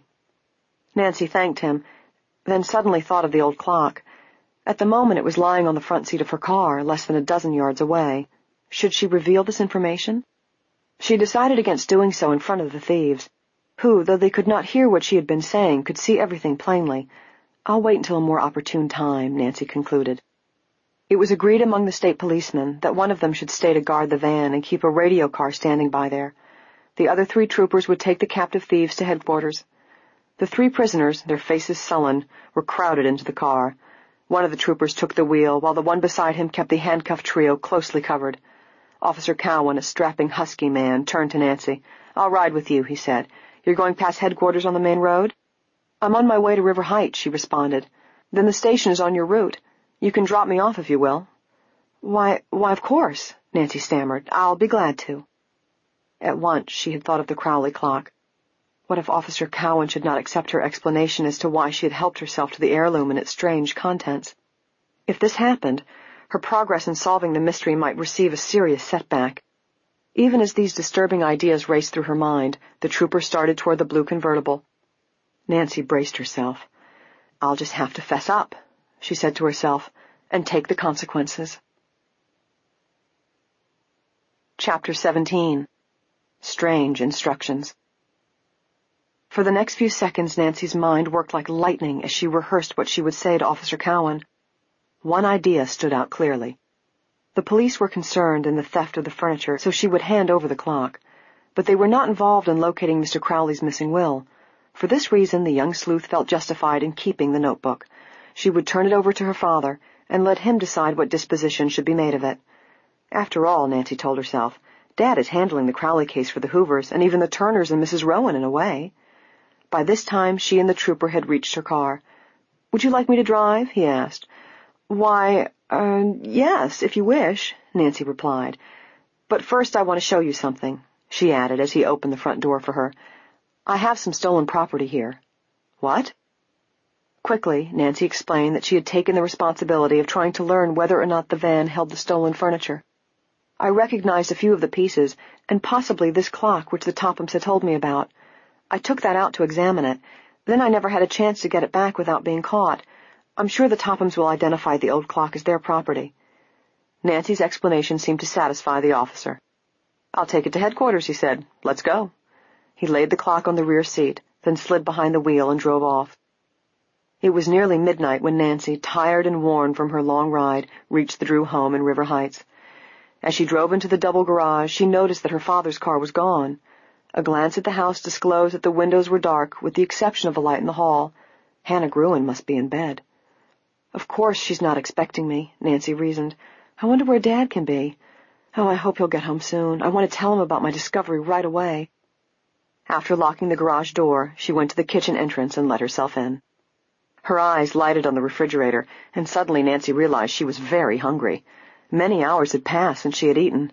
Nancy thanked him, then suddenly thought of the old clock. At the moment it was lying on the front seat of her car, less than a dozen yards away. Should she reveal this information? She decided against doing so in front of the thieves, who, though they could not hear what she had been saying, could see everything plainly. "I'll wait until a more opportune time," Nancy concluded. It was agreed among the state policemen that one of them should stay to guard the van and keep a radio car standing by there. The other 3 troopers would take the captive thieves to headquarters. The 3 prisoners, their faces sullen, were crowded into the car. One of the troopers took the wheel, while the one beside him kept the handcuffed trio closely covered. Officer Cowan, a strapping, husky man, turned to Nancy. "I'll ride with you," he said. "You're going past headquarters on the main road?" "I'm on my way to River Heights," she responded. "Then the station is on your route. You can drop me off if you will." Why, of course," Nancy stammered. "I'll be glad to." At once she had thought of the Crowley clock. What if Officer Cowan should not accept her explanation as to why she had helped herself to the heirloom and its strange contents? If this happened, her progress in solving the mystery might receive a serious setback. Even as these disturbing ideas raced through her mind, the trooper started toward the blue convertible. Nancy braced herself. "I'll just have to fess up," she said to herself, "and take the consequences." Chapter 17. Strange Instructions. For the next few seconds, Nancy's mind worked like lightning as she rehearsed what she would say to Officer Cowan. One idea stood out clearly. The police were concerned in the theft of the furniture, so she would hand over the clock. But they were not involved in locating Mr. Crowley's missing will. For this reason, the young sleuth felt justified in keeping the notebook. She would turn it over to her father and let him decide what disposition should be made of it. After all, Nancy told herself, Dad is handling the Crowley case for the Hoovers and even the Turners and Mrs. Rowan in a way. By this time, she and the trooper had reached her car. "Would you like me to drive?" he asked. "Why, yes, if you wish," Nancy replied. "But first I want to show you something," she added as he opened the front door for her. "I have some stolen property here." "What?" Quickly, Nancy explained that she had taken the responsibility of trying to learn whether or not the van held the stolen furniture. "I recognized a few of the pieces, and possibly this clock which the Tophams had told me about. I took that out to examine it. Then I never had a chance to get it back without being caught. I'm sure the Tophams will identify the old clock as their property." Nancy's explanation seemed to satisfy the officer. "I'll take it to headquarters," he said. "Let's go." He laid the clock on the rear seat, then slid behind the wheel and drove off. It was nearly midnight when Nancy, tired and worn from her long ride, reached the Drew home in River Heights. As she drove into the double garage, she noticed that her father's car was gone. A glance at the house disclosed that the windows were dark, with the exception of a light in the hall. Hannah Gruen must be in bed. "Of course she's not expecting me," Nancy reasoned. "I wonder where Dad can be. Oh, I hope he'll get home soon. I want to tell him about my discovery right away." After locking the garage door, she went to the kitchen entrance and let herself in. Her eyes lighted on the refrigerator, and suddenly Nancy realized she was very hungry. Many hours had passed since she had eaten.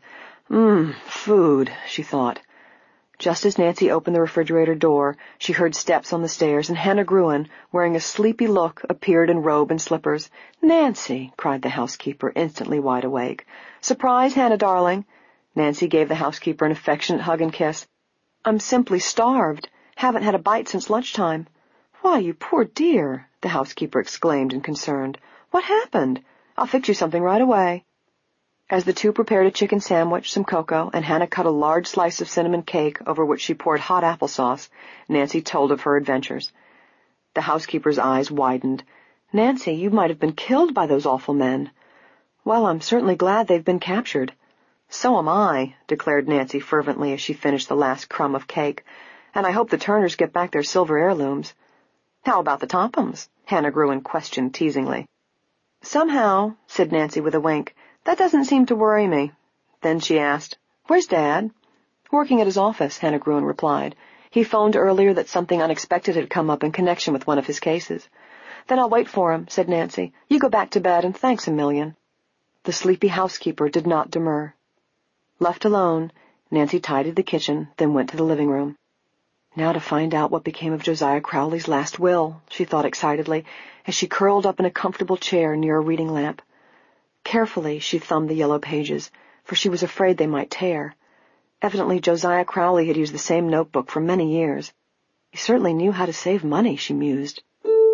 Food, she thought. Just as Nancy opened the refrigerator door, she heard steps on the stairs, and Hannah Gruen, wearing a sleepy look, appeared in robe and slippers. "Nancy!" cried the housekeeper, instantly wide awake. "Surprise, Hannah, darling!" Nancy gave the housekeeper an affectionate hug and kiss. "I'm simply starved. Haven't had a bite since lunchtime." "Why, you poor dear!" the housekeeper exclaimed in concern. "What happened? I'll fix you something right away." As the two prepared a chicken sandwich, some cocoa, and Hannah cut a large slice of cinnamon cake over which she poured hot applesauce, Nancy told of her adventures. The housekeeper's eyes widened. "Nancy, you might have been killed by those awful men." "Well, I'm certainly glad they've been captured." "So am I," declared Nancy fervently as she finished the last crumb of cake. "And I hope the Turners get back their silver heirlooms." "How about the Tophams?" Hannah Gruen questioned teasingly. "Somehow," said Nancy with a wink, "that doesn't seem to worry me." Then she asked, "Where's Dad?" "Working at his office," Hannah Gruen replied. "He phoned earlier that something unexpected had come up in connection with one of his cases." "Then I'll wait for him," said Nancy. "You go back to bed, and thanks a million." The sleepy housekeeper did not demur. Left alone, Nancy tidied the kitchen, then went to the living room. "Now to find out what became of Josiah Crowley's last will," she thought excitedly, as she curled up in a comfortable chair near a reading lamp. Carefully, she thumbed the yellow pages, for she was afraid they might tear. Evidently, Josiah Crowley had used the same notebook for many years. He certainly knew how to save money, she mused.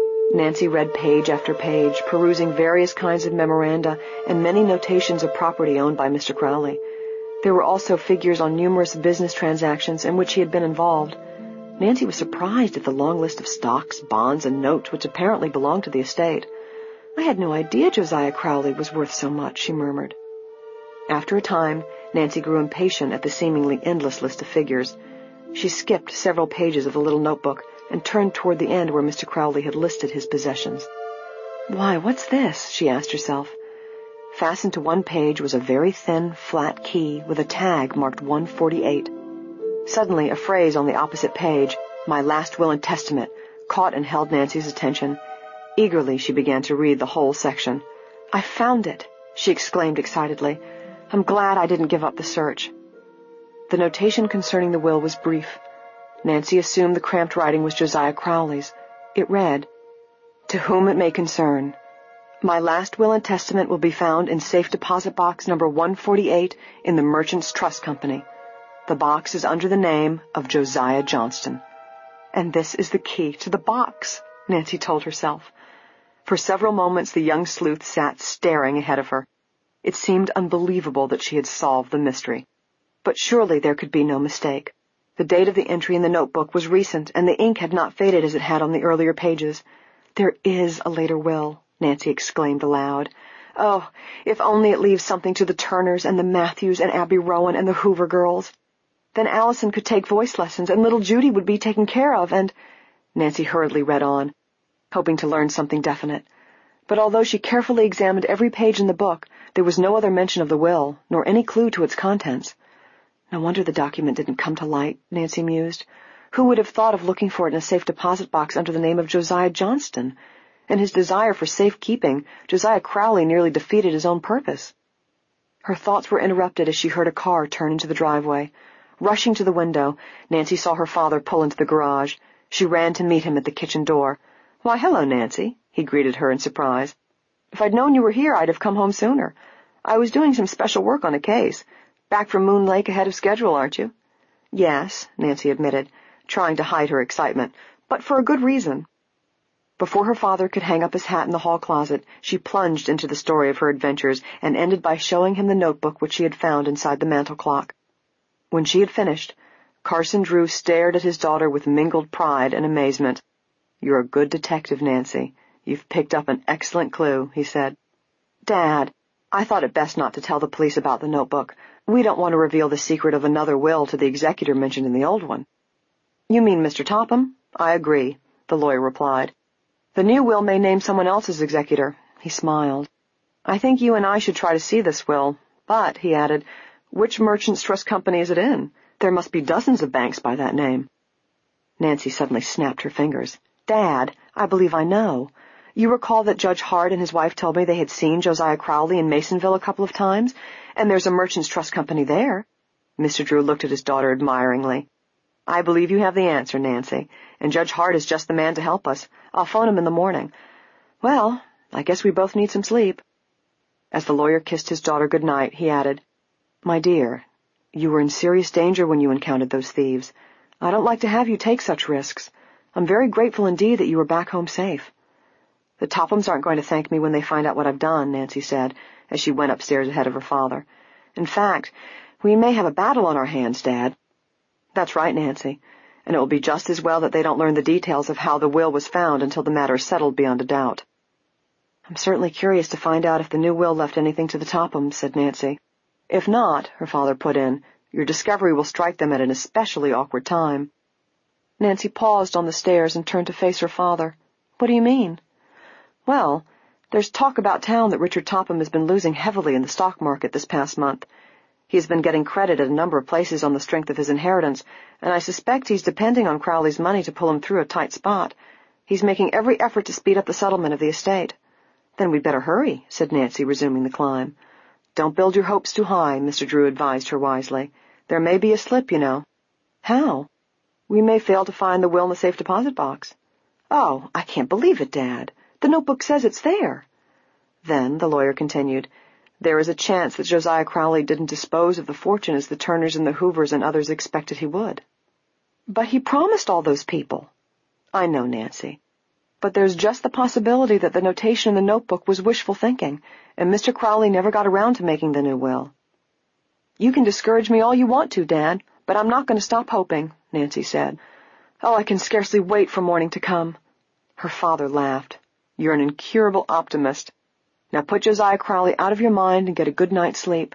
Nancy read page after page, perusing various kinds of memoranda and many notations of property owned by Mr. Crowley. There were also figures on numerous business transactions in which he had been involved. Nancy was surprised at the long list of stocks, bonds, and notes which apparently belonged to the estate. "I had no idea Josiah Crowley was worth so much," she murmured. After a time, Nancy grew impatient at the seemingly endless list of figures. She skipped several pages of the little notebook and turned toward the end where Mr. Crowley had listed his possessions. "Why, what's this?" she asked herself. Fastened to one page was a very thin, flat key with a tag marked 148. Suddenly, a phrase on the opposite page, "My last will and testament," caught and held Nancy's attention. Eagerly, she began to read the whole section. "I found it!" she exclaimed excitedly. "I'm glad I didn't give up the search." The notation concerning the will was brief. Nancy assumed the cramped writing was Josiah Crowley's. It read, "To whom it may concern, my last will and testament will be found in safe deposit box number 148 in the Merchants Trust Company. The box is under the name of Josiah Johnston." "And this is the key to the box," Nancy told herself. For several moments the young sleuth sat staring ahead of her. It seemed unbelievable that she had solved the mystery. But surely there could be no mistake. The date of the entry in the notebook was recent, and the ink had not faded as it had on the earlier pages. "There is a later will," Nancy exclaimed aloud. "Oh, if only it leaves something to the Turners and the Matthews and Abby Rowan and the Hoover girls. Then Allison could take voice lessons, and little Judy would be taken care of, and—" Nancy hurriedly read on, hoping to learn something definite. But although she carefully examined every page in the book, There was no other mention of the will, nor any clue to its contents. No wonder the document didn't come to light, Nancy mused. Who would have thought of looking for it in a safe deposit box under the name of Josiah Johnston? In his desire for safekeeping, Josiah Crowley nearly defeated his own purpose. Her thoughts were interrupted as she heard a car turn into the driveway. Rushing to the window, Nancy saw her father pull into the garage. She ran to meet him at the kitchen door. "Why, hello, Nancy," he greeted her in surprise. "If I'd known you were here, I'd have come home sooner. I was doing some special work on a case. Back from Moon Lake ahead of schedule, aren't you?" "Yes," Nancy admitted, trying to hide her excitement, "but for a good reason." Before her father could hang up his hat in the hall closet, she plunged into the story of her adventures and ended by showing him the notebook which she had found inside the mantel clock. When she had finished, Carson Drew stared at his daughter with mingled pride and amazement. "You're a good detective, Nancy. You've picked up an excellent clue," he said. "Dad, I thought it best not to tell the police about the notebook. We don't want to reveal the secret of another will to the executor mentioned in the old one." "You mean Mr. Topham? I agree," the lawyer replied. "The new will may name someone else as executor." He smiled. "I think you and I should try to see this will. But," he added, "which Merchants Trust Company is it in? There must be dozens of banks by that name." Nancy suddenly snapped her fingers. "Dad, I believe I know. You recall that Judge Hart and his wife told me they had seen Josiah Crowley in Masonville a couple of times, and there's a Merchants Trust Company there." Mr. Drew looked at his daughter admiringly. "I believe you have the answer, Nancy, and Judge Hart is just the man to help us. I'll phone him in the morning. Well, I guess we both need some sleep." As the lawyer kissed his daughter good night, he added, "My dear, you were in serious danger when you encountered those thieves. I don't like to have you take such risks. I'm very grateful indeed that you were back home safe." "The Tophams aren't going to thank me when they find out what I've done," Nancy said, as she went upstairs ahead of her father. "In fact, we may have a battle on our hands, Dad." "That's right, Nancy, and it will be just as well that they don't learn the details of how the will was found until the matter is settled beyond a doubt." "I'm certainly curious to find out if the new will left anything to the Tophams," said Nancy. "If not," her father put in, "your discovery will strike them at an especially awkward time." Nancy paused on the stairs and turned to face her father. "What do you mean?" "Well, there's talk about town that Richard Topham has been losing heavily in the stock market this past month. He has been getting credit at a number of places on the strength of his inheritance, and I suspect he's depending on Crowley's money to pull him through a tight spot. He's making every effort to speed up the settlement of the estate." "Then we'd better hurry," said Nancy, resuming the climb. "Don't build your hopes too high," Mr. Drew advised her wisely. "There may be a slip, you know." "How?" "We may fail to find the will in the safe deposit box." "Oh, I can't believe it, Dad. The notebook says it's there." "Then," the lawyer continued, "there is a chance that Josiah Crowley didn't dispose of the fortune as the Turners and the Hoovers and others expected he would." "But he promised all those people." "I know, Nancy. But there's just the possibility that the notation in the notebook was wishful thinking, and Mr. Crowley never got around to making the new will." "You can discourage me all you want to, Dad, but I'm not going to stop hoping," Nancy said. "Oh, I can scarcely wait for morning to come." Her father laughed. "You're an incurable optimist. Now put Josiah Crowley out of your mind and get a good night's sleep."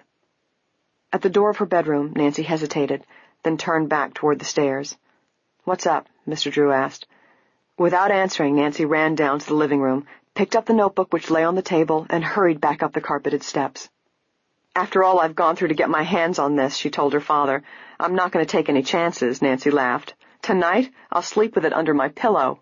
At the door of her bedroom, Nancy hesitated, then turned back toward the stairs. "What's up?" Mr. Drew asked. Without answering, Nancy ran down to the living room, picked up the notebook which lay on the table, and hurried back up the carpeted steps. "After all I've gone through to get my hands on this," she told her father, "I'm not going to take any chances." Nancy laughed. "Tonight, I'll sleep with it under my pillow."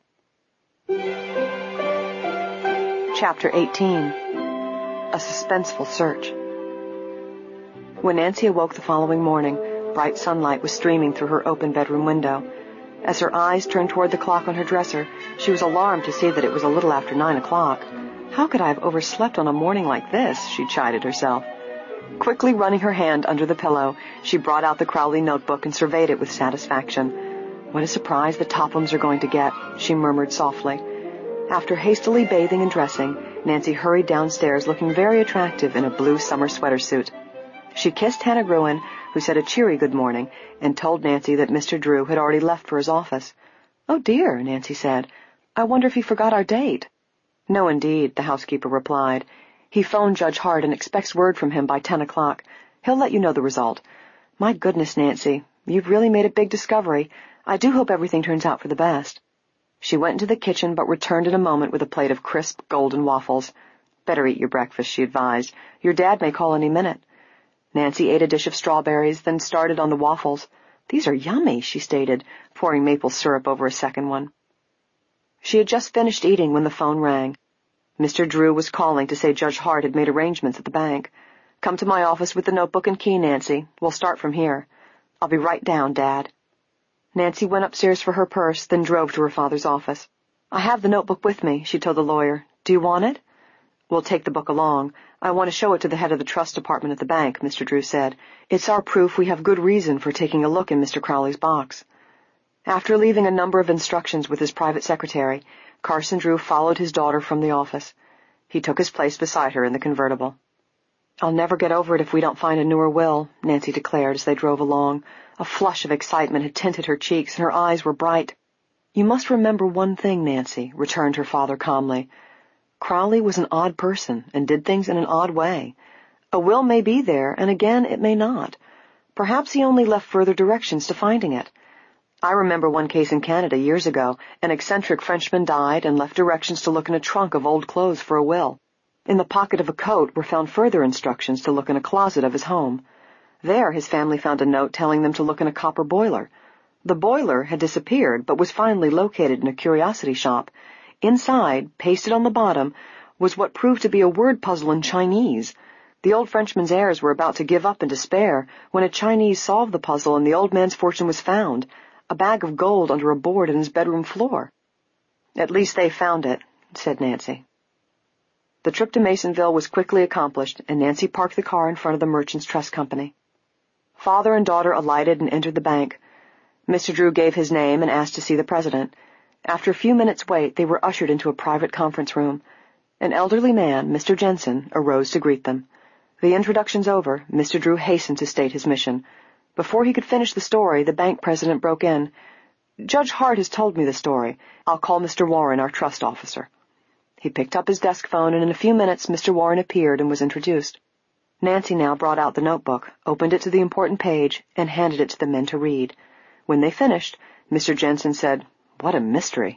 Chapter 18. A Suspenseful Search. When Nancy awoke the following morning, bright sunlight was streaming through her open bedroom window. As her eyes turned toward the clock on her dresser, she was alarmed to see that it was a little after 9 o'clock. "How could I have overslept on a morning like this?" she chided herself. Quickly running her hand under the pillow, she brought out the Crowley notebook and surveyed it with satisfaction. "What a surprise the Tophams are going to get," she murmured softly. After hastily bathing and dressing, Nancy hurried downstairs looking very attractive in a blue summer sweater suit. She kissed Hannah Gruen, who said a cheery good morning, and told Nancy that Mr. Drew had already left for his office. "Oh, dear," Nancy said. "I wonder if he forgot our date." "No, indeed," the housekeeper replied. "He phoned Judge Hart and expects word from him by 10 o'clock. He'll let you know the result. My goodness, Nancy, you've really made a big discovery. I do hope everything turns out for the best." She went into the kitchen but returned in a moment with a plate of crisp golden waffles. Better eat your breakfast, she advised. Your dad may call any minute. Nancy ate a dish of strawberries, then started on the waffles. These are yummy, she stated, pouring maple syrup over a second one. She had just finished eating when the phone rang. Mr. Drew was calling to say Judge Hart had made arrangements at the bank. Come to my office with the notebook and key, Nancy. We'll start from here. I'll be right down, Dad. Nancy went upstairs for her purse, then drove to her father's office. I have the notebook with me, she told the lawyer. Do you want it? We'll take the book along. I want to show it to the head of the trust department at the bank, Mr. Drew said. It's our proof we have good reason for taking a look in Mr. Crowley's box. After leaving a number of instructions with his private secretary, Carson Drew followed his daughter from the office. He took his place beside her in the convertible. I'll never get over it if we don't find a newer will, Nancy declared as they drove along. A flush of excitement had tinted her cheeks, and her eyes were bright. You must remember one thing, Nancy, returned her father calmly. Crowley was an odd person and did things in an odd way. A will may be there, and again it may not. Perhaps he only left further directions to finding it. I remember one case in Canada years ago. An eccentric Frenchman died and left directions to look in a trunk of old clothes for a will. In the pocket of a coat were found further instructions to look in a closet of his home. There his family found a note telling them to look in a copper boiler. The boiler had disappeared, but was finally located in a curiosity shop. Inside, pasted on the bottom, was what proved to be a word puzzle in Chinese. The old Frenchman's heirs were about to give up in despair when a Chinese solved the puzzle and the old man's fortune was found, a bag of gold under a board in his bedroom floor. At least they found it, said Nancy. The trip to Masonville was quickly accomplished, and Nancy parked the car in front of the Merchants Trust Company. Father and daughter alighted and entered the bank. Mr. Drew gave his name and asked to see the president. After a few minutes' wait, they were ushered into a private conference room. An elderly man, Mr. Jensen, arose to greet them. The introductions over, Mr. Drew hastened to state his mission. Before he could finish the story, the bank president broke in. Judge Hart has told me the story. I'll call Mr. Warren, our trust officer. He picked up his desk phone, and in a few minutes Mr. Warren appeared and was introduced. Nancy now brought out the notebook, opened it to the important page, and handed it to the men to read. When they finished, Mr. Jensen said, What a mystery.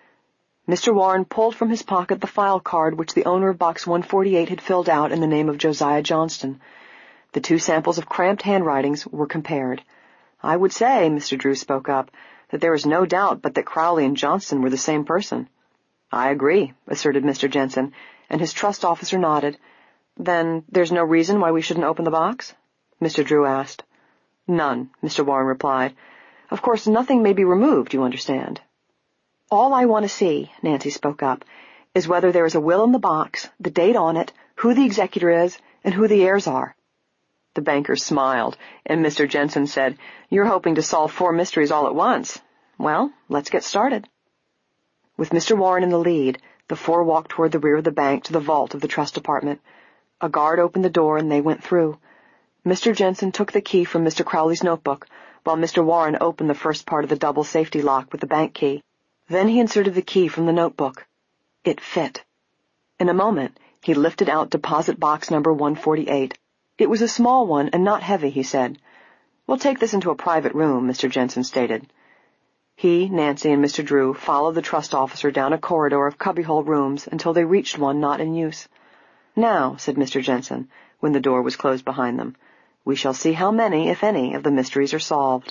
Mr. Warren pulled from his pocket the file card which the owner of Box 148 had filled out in the name of Josiah Johnston. The two samples of cramped handwritings were compared. I would say, Mr. Drew spoke up, that there is no doubt but that Crowley and Johnston were the same person. I agree, asserted Mr. Jensen, and his trust officer nodded. Then there's no reason why we shouldn't open the box? Mr. Drew asked. None, Mr. Warren replied. Of course, nothing may be removed, you understand. All I want to see, Nancy spoke up, is whether there is a will in the box, the date on it, who the executor is, and who the heirs are. The banker smiled, and Mr. Jensen said, You're hoping to solve 4 mysteries all at once. Well, let's get started. With Mr. Warren in the lead, the 4 walked toward the rear of the bank to the vault of the trust department. A guard opened the door, and they went through. Mr. Jensen took the key from Mr. Crowley's notebook, while Mr. Warren opened the first part of the double safety lock with the bank key. Then he inserted the key from the notebook. It fit. In a moment, he lifted out deposit box number 148. It was a small one and not heavy, he said. We'll take this into a private room, Mr. Jensen stated. He, Nancy, and Mr. Drew followed the trust officer down a corridor of cubbyhole rooms until they reached one not in use. Now, said Mr. Jensen, when the door was closed behind them, we shall see how many, if any, of the mysteries are solved.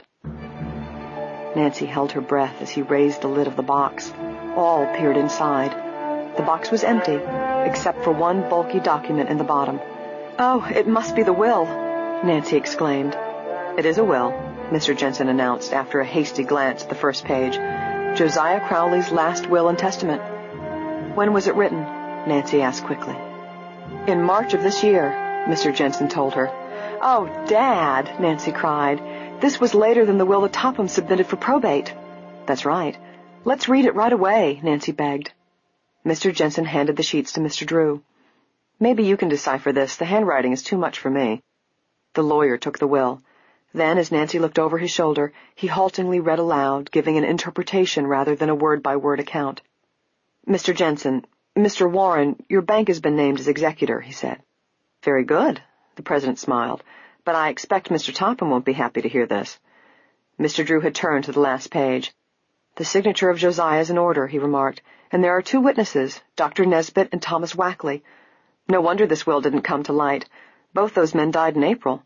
Nancy held her breath as he raised the lid of the box. All peered inside. The box was empty, except for one bulky document in the bottom. Oh, it must be the will, Nancy exclaimed. It is a will, Mr. Jensen announced after a hasty glance at the first page. Josiah Crowley's last will and testament. When was it written? Nancy asked quickly. In March of this year, Mr. Jensen told her. Oh, Dad, Nancy cried. This was later than the will that Topham submitted for probate. That's right. Let's read it right away, Nancy begged. Mr. Jensen handed the sheets to Mr. Drew. Maybe you can decipher this. The handwriting is too much for me. The lawyer took the will. Then, as Nancy looked over his shoulder, he haltingly read aloud, giving an interpretation rather than a word-by-word account. Mr. Jensen, Mr. Warren, your bank has been named as executor, he said. Very good, the president smiled, but I expect Mr. Topham won't be happy to hear this. Mr. Drew had turned to the last page. The signature of Josiah is in order, he remarked, and there are 2 witnesses, Dr. Nesbitt and Thomas Wackley. No wonder this will didn't come to light. Both those men died in April.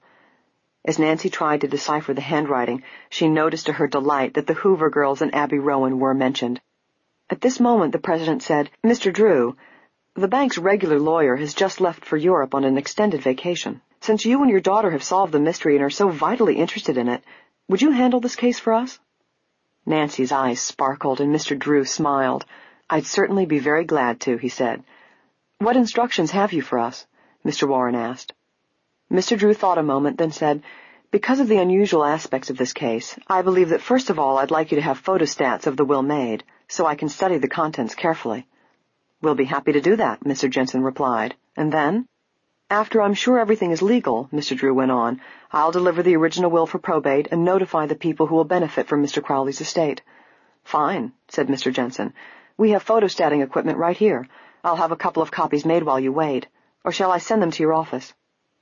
As Nancy tried to decipher the handwriting, she noticed to her delight that the Hoover girls and Abby Rowan were mentioned. At this moment the president said, "Mr. Drew, the bank's regular lawyer has just left for Europe on an extended vacation. Since you and your daughter have solved the mystery and are so vitally interested in it, would you handle this case for us?" Nancy's eyes sparkled, and Mr. Drew smiled. "I'd certainly be very glad to," he said. "What instructions have you for us?" Mr. Warren asked. Mr. Drew thought a moment, then said, "Because of the unusual aspects of this case, I believe that first of all I'd like you to have photostats of the will made, so I can study the contents carefully." "We'll be happy to do that," Mr. Jensen replied. "And then?" "After I'm sure everything is legal," Mr. Drew went on, "I'll deliver the original will for probate and notify the people who will benefit from Mr. Crowley's estate." "Fine," said Mr. Jensen. "We have photostatting equipment right here. I'll have a couple of copies made while you wait. Or shall I send them to your office?"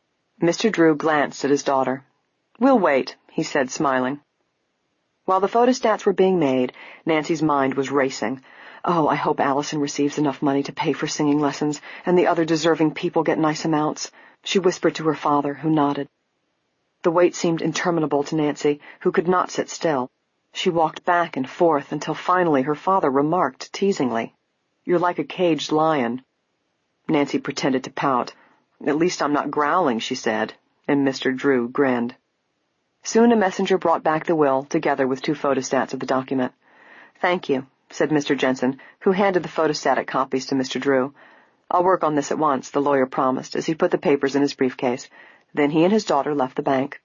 Mr. Drew glanced at his daughter. "We'll wait," he said, smiling. While the photostats were being made, Nancy's mind was racing. "Oh, I hope Allison receives enough money to pay for singing lessons, and the other deserving people get nice amounts," she whispered to her father, who nodded. The wait seemed interminable to Nancy, who could not sit still. She walked back and forth until finally her father remarked teasingly, "You're like a caged lion." Nancy pretended to pout. "At least I'm not growling," she said, and Mr. Drew grinned. Soon a messenger brought back the will, together with 2 photostats of the document. "Thank you," said Mr. Jensen, who handed the photostatic copies to Mr. Drew. "I'll work on this at once," the lawyer promised, as he put the papers in his briefcase. Then he and his daughter left the bank.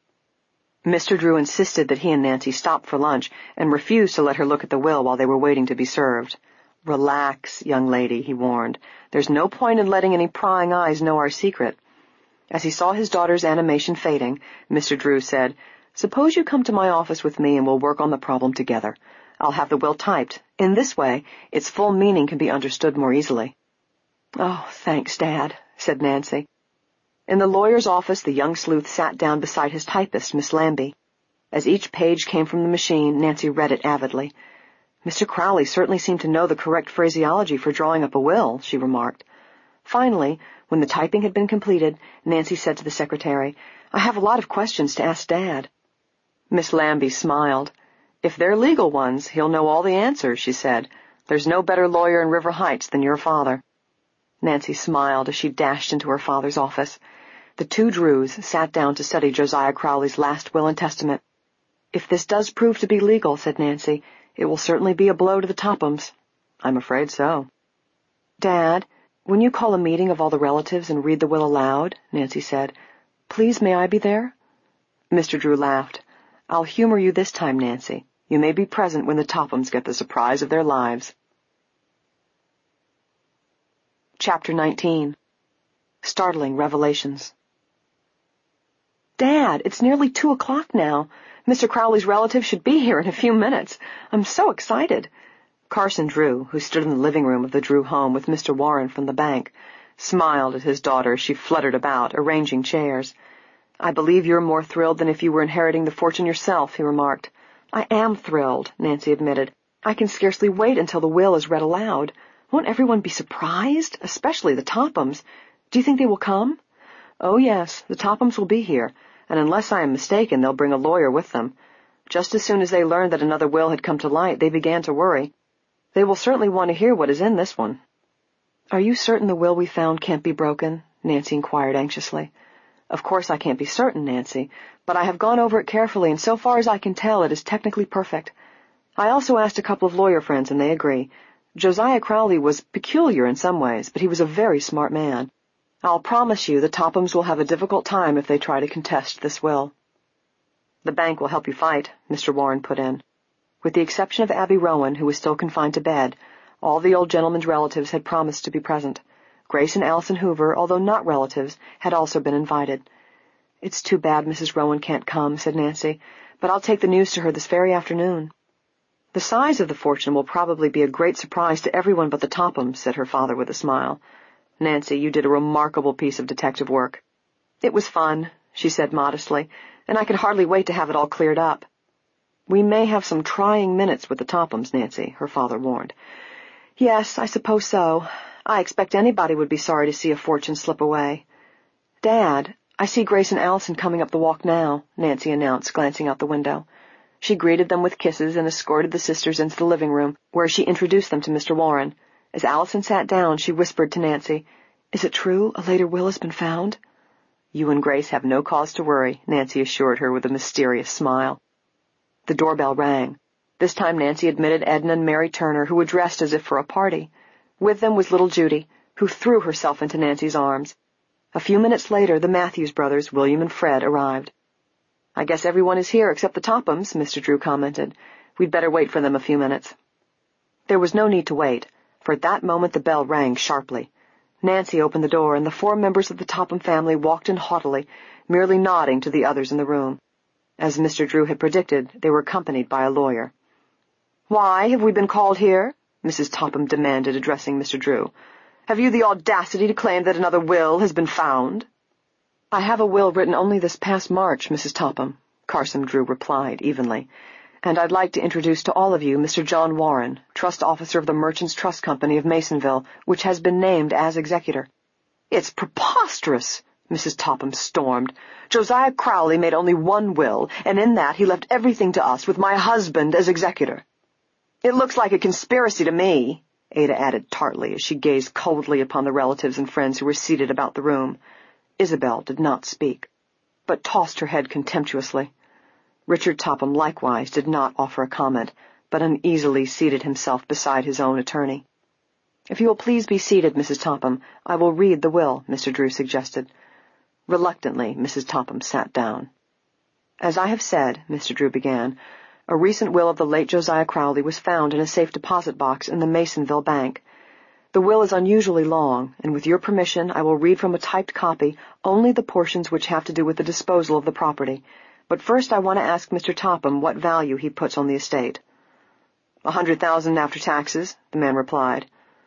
Mr. Drew insisted that he and Nancy stop for lunch and refused to let her look at the will while they were waiting to be served. "Relax, young lady," he warned. "There's no point in letting any prying eyes know our secret." As he saw his daughter's animation fading, Mr. Drew said, "Suppose you come to my office with me and we'll work on the problem together. I'll have the will typed. In this way, its full meaning can be understood more easily." "Oh, thanks, Dad," said Nancy. In the lawyer's office, the young sleuth sat down beside his typist, Miss Lambie. As each page came from the machine, Nancy read it avidly. "Mr. Crowley certainly seemed to know the correct phraseology for drawing up a will," she remarked. Finally, when the typing had been completed, Nancy said to the secretary, "I have a lot of questions to ask Dad." Miss Lambie smiled. "If they're legal ones, he'll know all the answers," she said. "There's no better lawyer in River Heights than your father." Nancy smiled as she dashed into her father's office. The 2 Drews sat down to study Josiah Crowley's last will and testament. "If this does prove to be legal," said Nancy, "it will certainly be a blow to the Tophams." "I'm afraid so." "Dad, when you call a meeting of all the relatives and read the will aloud," Nancy said, "please may I be there?" Mr. Drew laughed. "I'll humor you this time, Nancy. You may be present when the Tophams get the surprise of their lives." Chapter 19. Startling Revelations. "Dad, it's nearly 2:00 now. Mr. Crowley's relatives should be here in a few minutes. I'm so excited." Carson Drew, who stood in the living room of the Drew home with Mr. Warren from the bank, smiled at his daughter as she fluttered about, arranging chairs. "I believe you're more thrilled than if you were inheriting the fortune yourself," he remarked. "I am thrilled," Nancy admitted. "I can scarcely wait until the will is read aloud. Won't everyone be surprised, especially the Tophams? Do you think they will come?" "Oh, yes, the Tophams will be here, and unless I am mistaken, they'll bring a lawyer with them. Just as soon as they learned that another will had come to light, they began to worry. They will certainly want to hear what is in this one." "Are you certain the will we found can't be broken?" Nancy inquired anxiously. "Of course I can't be certain, Nancy, but I have gone over it carefully, and so far as I can tell, it is technically perfect. I also asked a couple of lawyer friends, and they agree. Josiah Crowley was peculiar in some ways, but he was a very smart man. I'll promise you the Tophams will have a difficult time if they try to contest this will." "The bank will help you fight," Mr. Warren put in. With the exception of Abby Rowan, who was still confined to bed, all the old gentleman's relatives had promised to be present. Grace and Allison Hoover, although not relatives, had also been invited. "It's too bad Mrs. Rowan can't come," said Nancy, "but I'll take the news to her this very afternoon." "The size of the fortune will probably be a great surprise to everyone but the Tophams," said her father with a smile. "Nancy, you did a remarkable piece of detective work." "It was fun," she said modestly, "and I could hardly wait to have it all cleared up." "We may have some trying minutes with the Tophams, Nancy," her father warned. "Yes, I suppose so. I expect anybody would be sorry to see a fortune slip away. Dad, I see Grace and Allison coming up the walk now, Nancy announced, glancing out the window. She greeted them with kisses and escorted the sisters into the living room, where she introduced them to Mr. Warren. As Allison sat down, she whispered to Nancy, "Is it true a later will has been found?" "You and Grace have no cause to worry," Nancy assured her with a mysterious smile. The doorbell rang. This time Nancy admitted Edna and Mary Turner, who were dressed as if for a party. With them was little Judy, who threw herself into Nancy's arms. A few minutes later, the Matthews brothers, William and Fred, arrived. "I guess everyone is here except the Tophams," Mr. Drew commented. "We'd better wait for them a few minutes." There was no need to wait, for at that moment the bell rang sharply. Nancy opened the door, and the 4 members of the Topham family walked in haughtily, merely nodding to the others in the room. As Mr. Drew had predicted, they were accompanied by a lawyer. "Why have we been called here?" Mrs. Topham demanded, addressing Mr. Drew. "Have you the audacity to claim that another will has been found?" "I have a will written only this past March, Mrs. Topham," Carson Drew replied evenly, "and I'd like to introduce to all of you Mr. John Warren, trust officer of the Merchants Trust Company of Masonville, which has been named as executor." "It's preposterous!" Mrs. Topham stormed. "Josiah Crowley made only one will, and in that he left everything to us, with my husband as executor." "It looks like a conspiracy to me," Ada added tartly as she gazed coldly upon the relatives and friends who were seated about the room. Isabel did not speak, but tossed her head contemptuously. Richard Topham likewise did not offer a comment, but uneasily seated himself beside his own attorney. "If you will please be seated, Mrs. Topham, I will read the will," Mr. Drew suggested. Reluctantly, Mrs. Topham sat down. "As I have said," Mr. Drew began, "a recent will of the late Josiah Crowley was found in a safe deposit box in the Masonville Bank. The will is unusually long, and with your permission I will read from a typed copy only the portions which have to do with the disposal of the property. But first I want to ask Mr. Topham what value he puts on the estate." "100,000 after taxes," the man replied.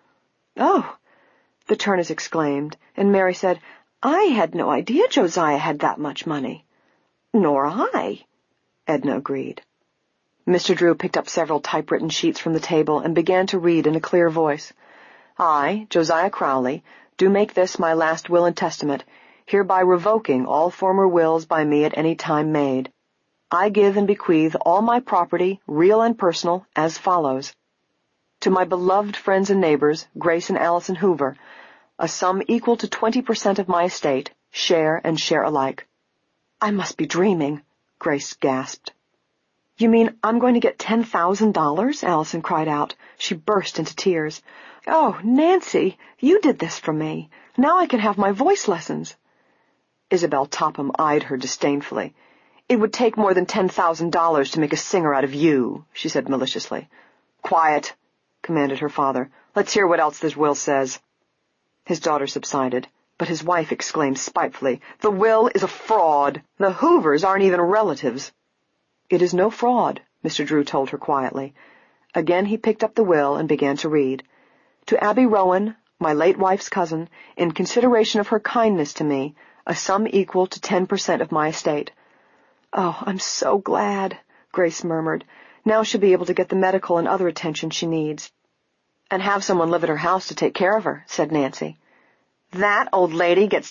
"Oh!" the Turners exclaimed, and Mary said, "I had no idea Josiah had that much money." "Nor I," Edna agreed. Mr. Drew picked up several typewritten sheets from the table and began to read in a clear voice. "I, Josiah Crowley, do make this my last will and testament, hereby revoking all former wills by me at any time made. I give and bequeath all my property, real and personal, as follows. To my beloved friends and neighbors, Grace and Allison Hoover, a sum equal to 20% of my estate, share and share alike." "I must be dreaming," Grace gasped. "You mean I'm going to get $10,000? Allison cried out. She burst into tears. "Oh, Nancy, you did this for me. Now I can have my voice lessons." Isabel Topham eyed her disdainfully. "It would take more than $10,000 to make a singer out of you," she said maliciously. "Quiet," commanded her father. "Let's hear what else this will says." His daughter subsided, but his wife exclaimed spitefully, "The will is a fraud. The Hoovers aren't even relatives." "It is no fraud," Mr. Drew told her quietly. Again he picked up the will and began to read. "To Abby Rowan, my late wife's cousin, in consideration of her kindness to me, a sum equal to 10% of my estate." "Oh, I'm so glad," Grace murmured. "Now she'll be able to get the medical and other attention she needs." "And have someone live at her house to take care of her," said Nancy. "That old lady gets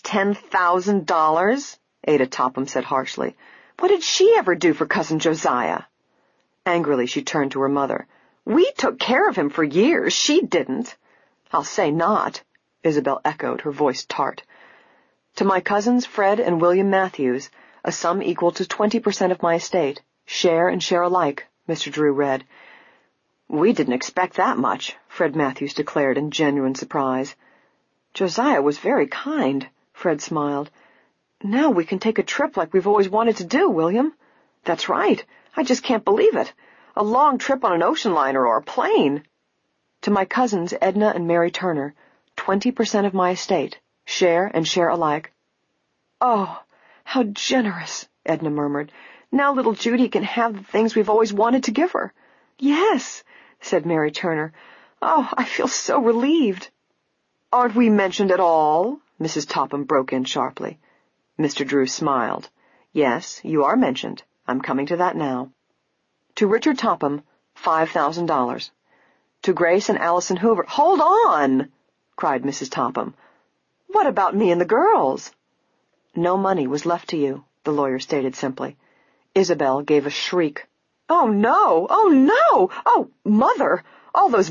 $10,000? Ada Topham said harshly. "What did she ever do for Cousin Josiah?" Angrily she turned to her mother. "We took care of him for years. She didn't." "I'll say not," Isabel echoed, her voice tart. "To my cousins Fred and William Matthews, a sum equal to 20% of my estate, share and share alike," Mr. Drew read. "We didn't expect that much," Fred Matthews declared in genuine surprise. "Josiah was very kind," Fred smiled. "Now we can take a trip like we've always wanted to do, William." "That's right. I just can't believe it. A long trip on an ocean liner or a plane." "To my cousins Edna and Mary Turner, 20% of my estate, share and share alike." "Oh, how generous," Edna murmured. "Now little Judy can have the things we've always wanted to give her." "Yes," said Mary Turner. "Oh, I feel so relieved." "Aren't we mentioned at all?" Mrs. Topham broke in sharply. Mr. Drew smiled. "Yes, you are mentioned. I'm coming to that now. To Richard Topham, $5,000. To Grace and Allison Hoover—" "Hold on!" cried Mrs. Topham. "What about me and the girls?" "No money was left to you," the lawyer stated simply. Isabel gave a shriek. "Oh, no! Oh, no! Oh, Mother! All those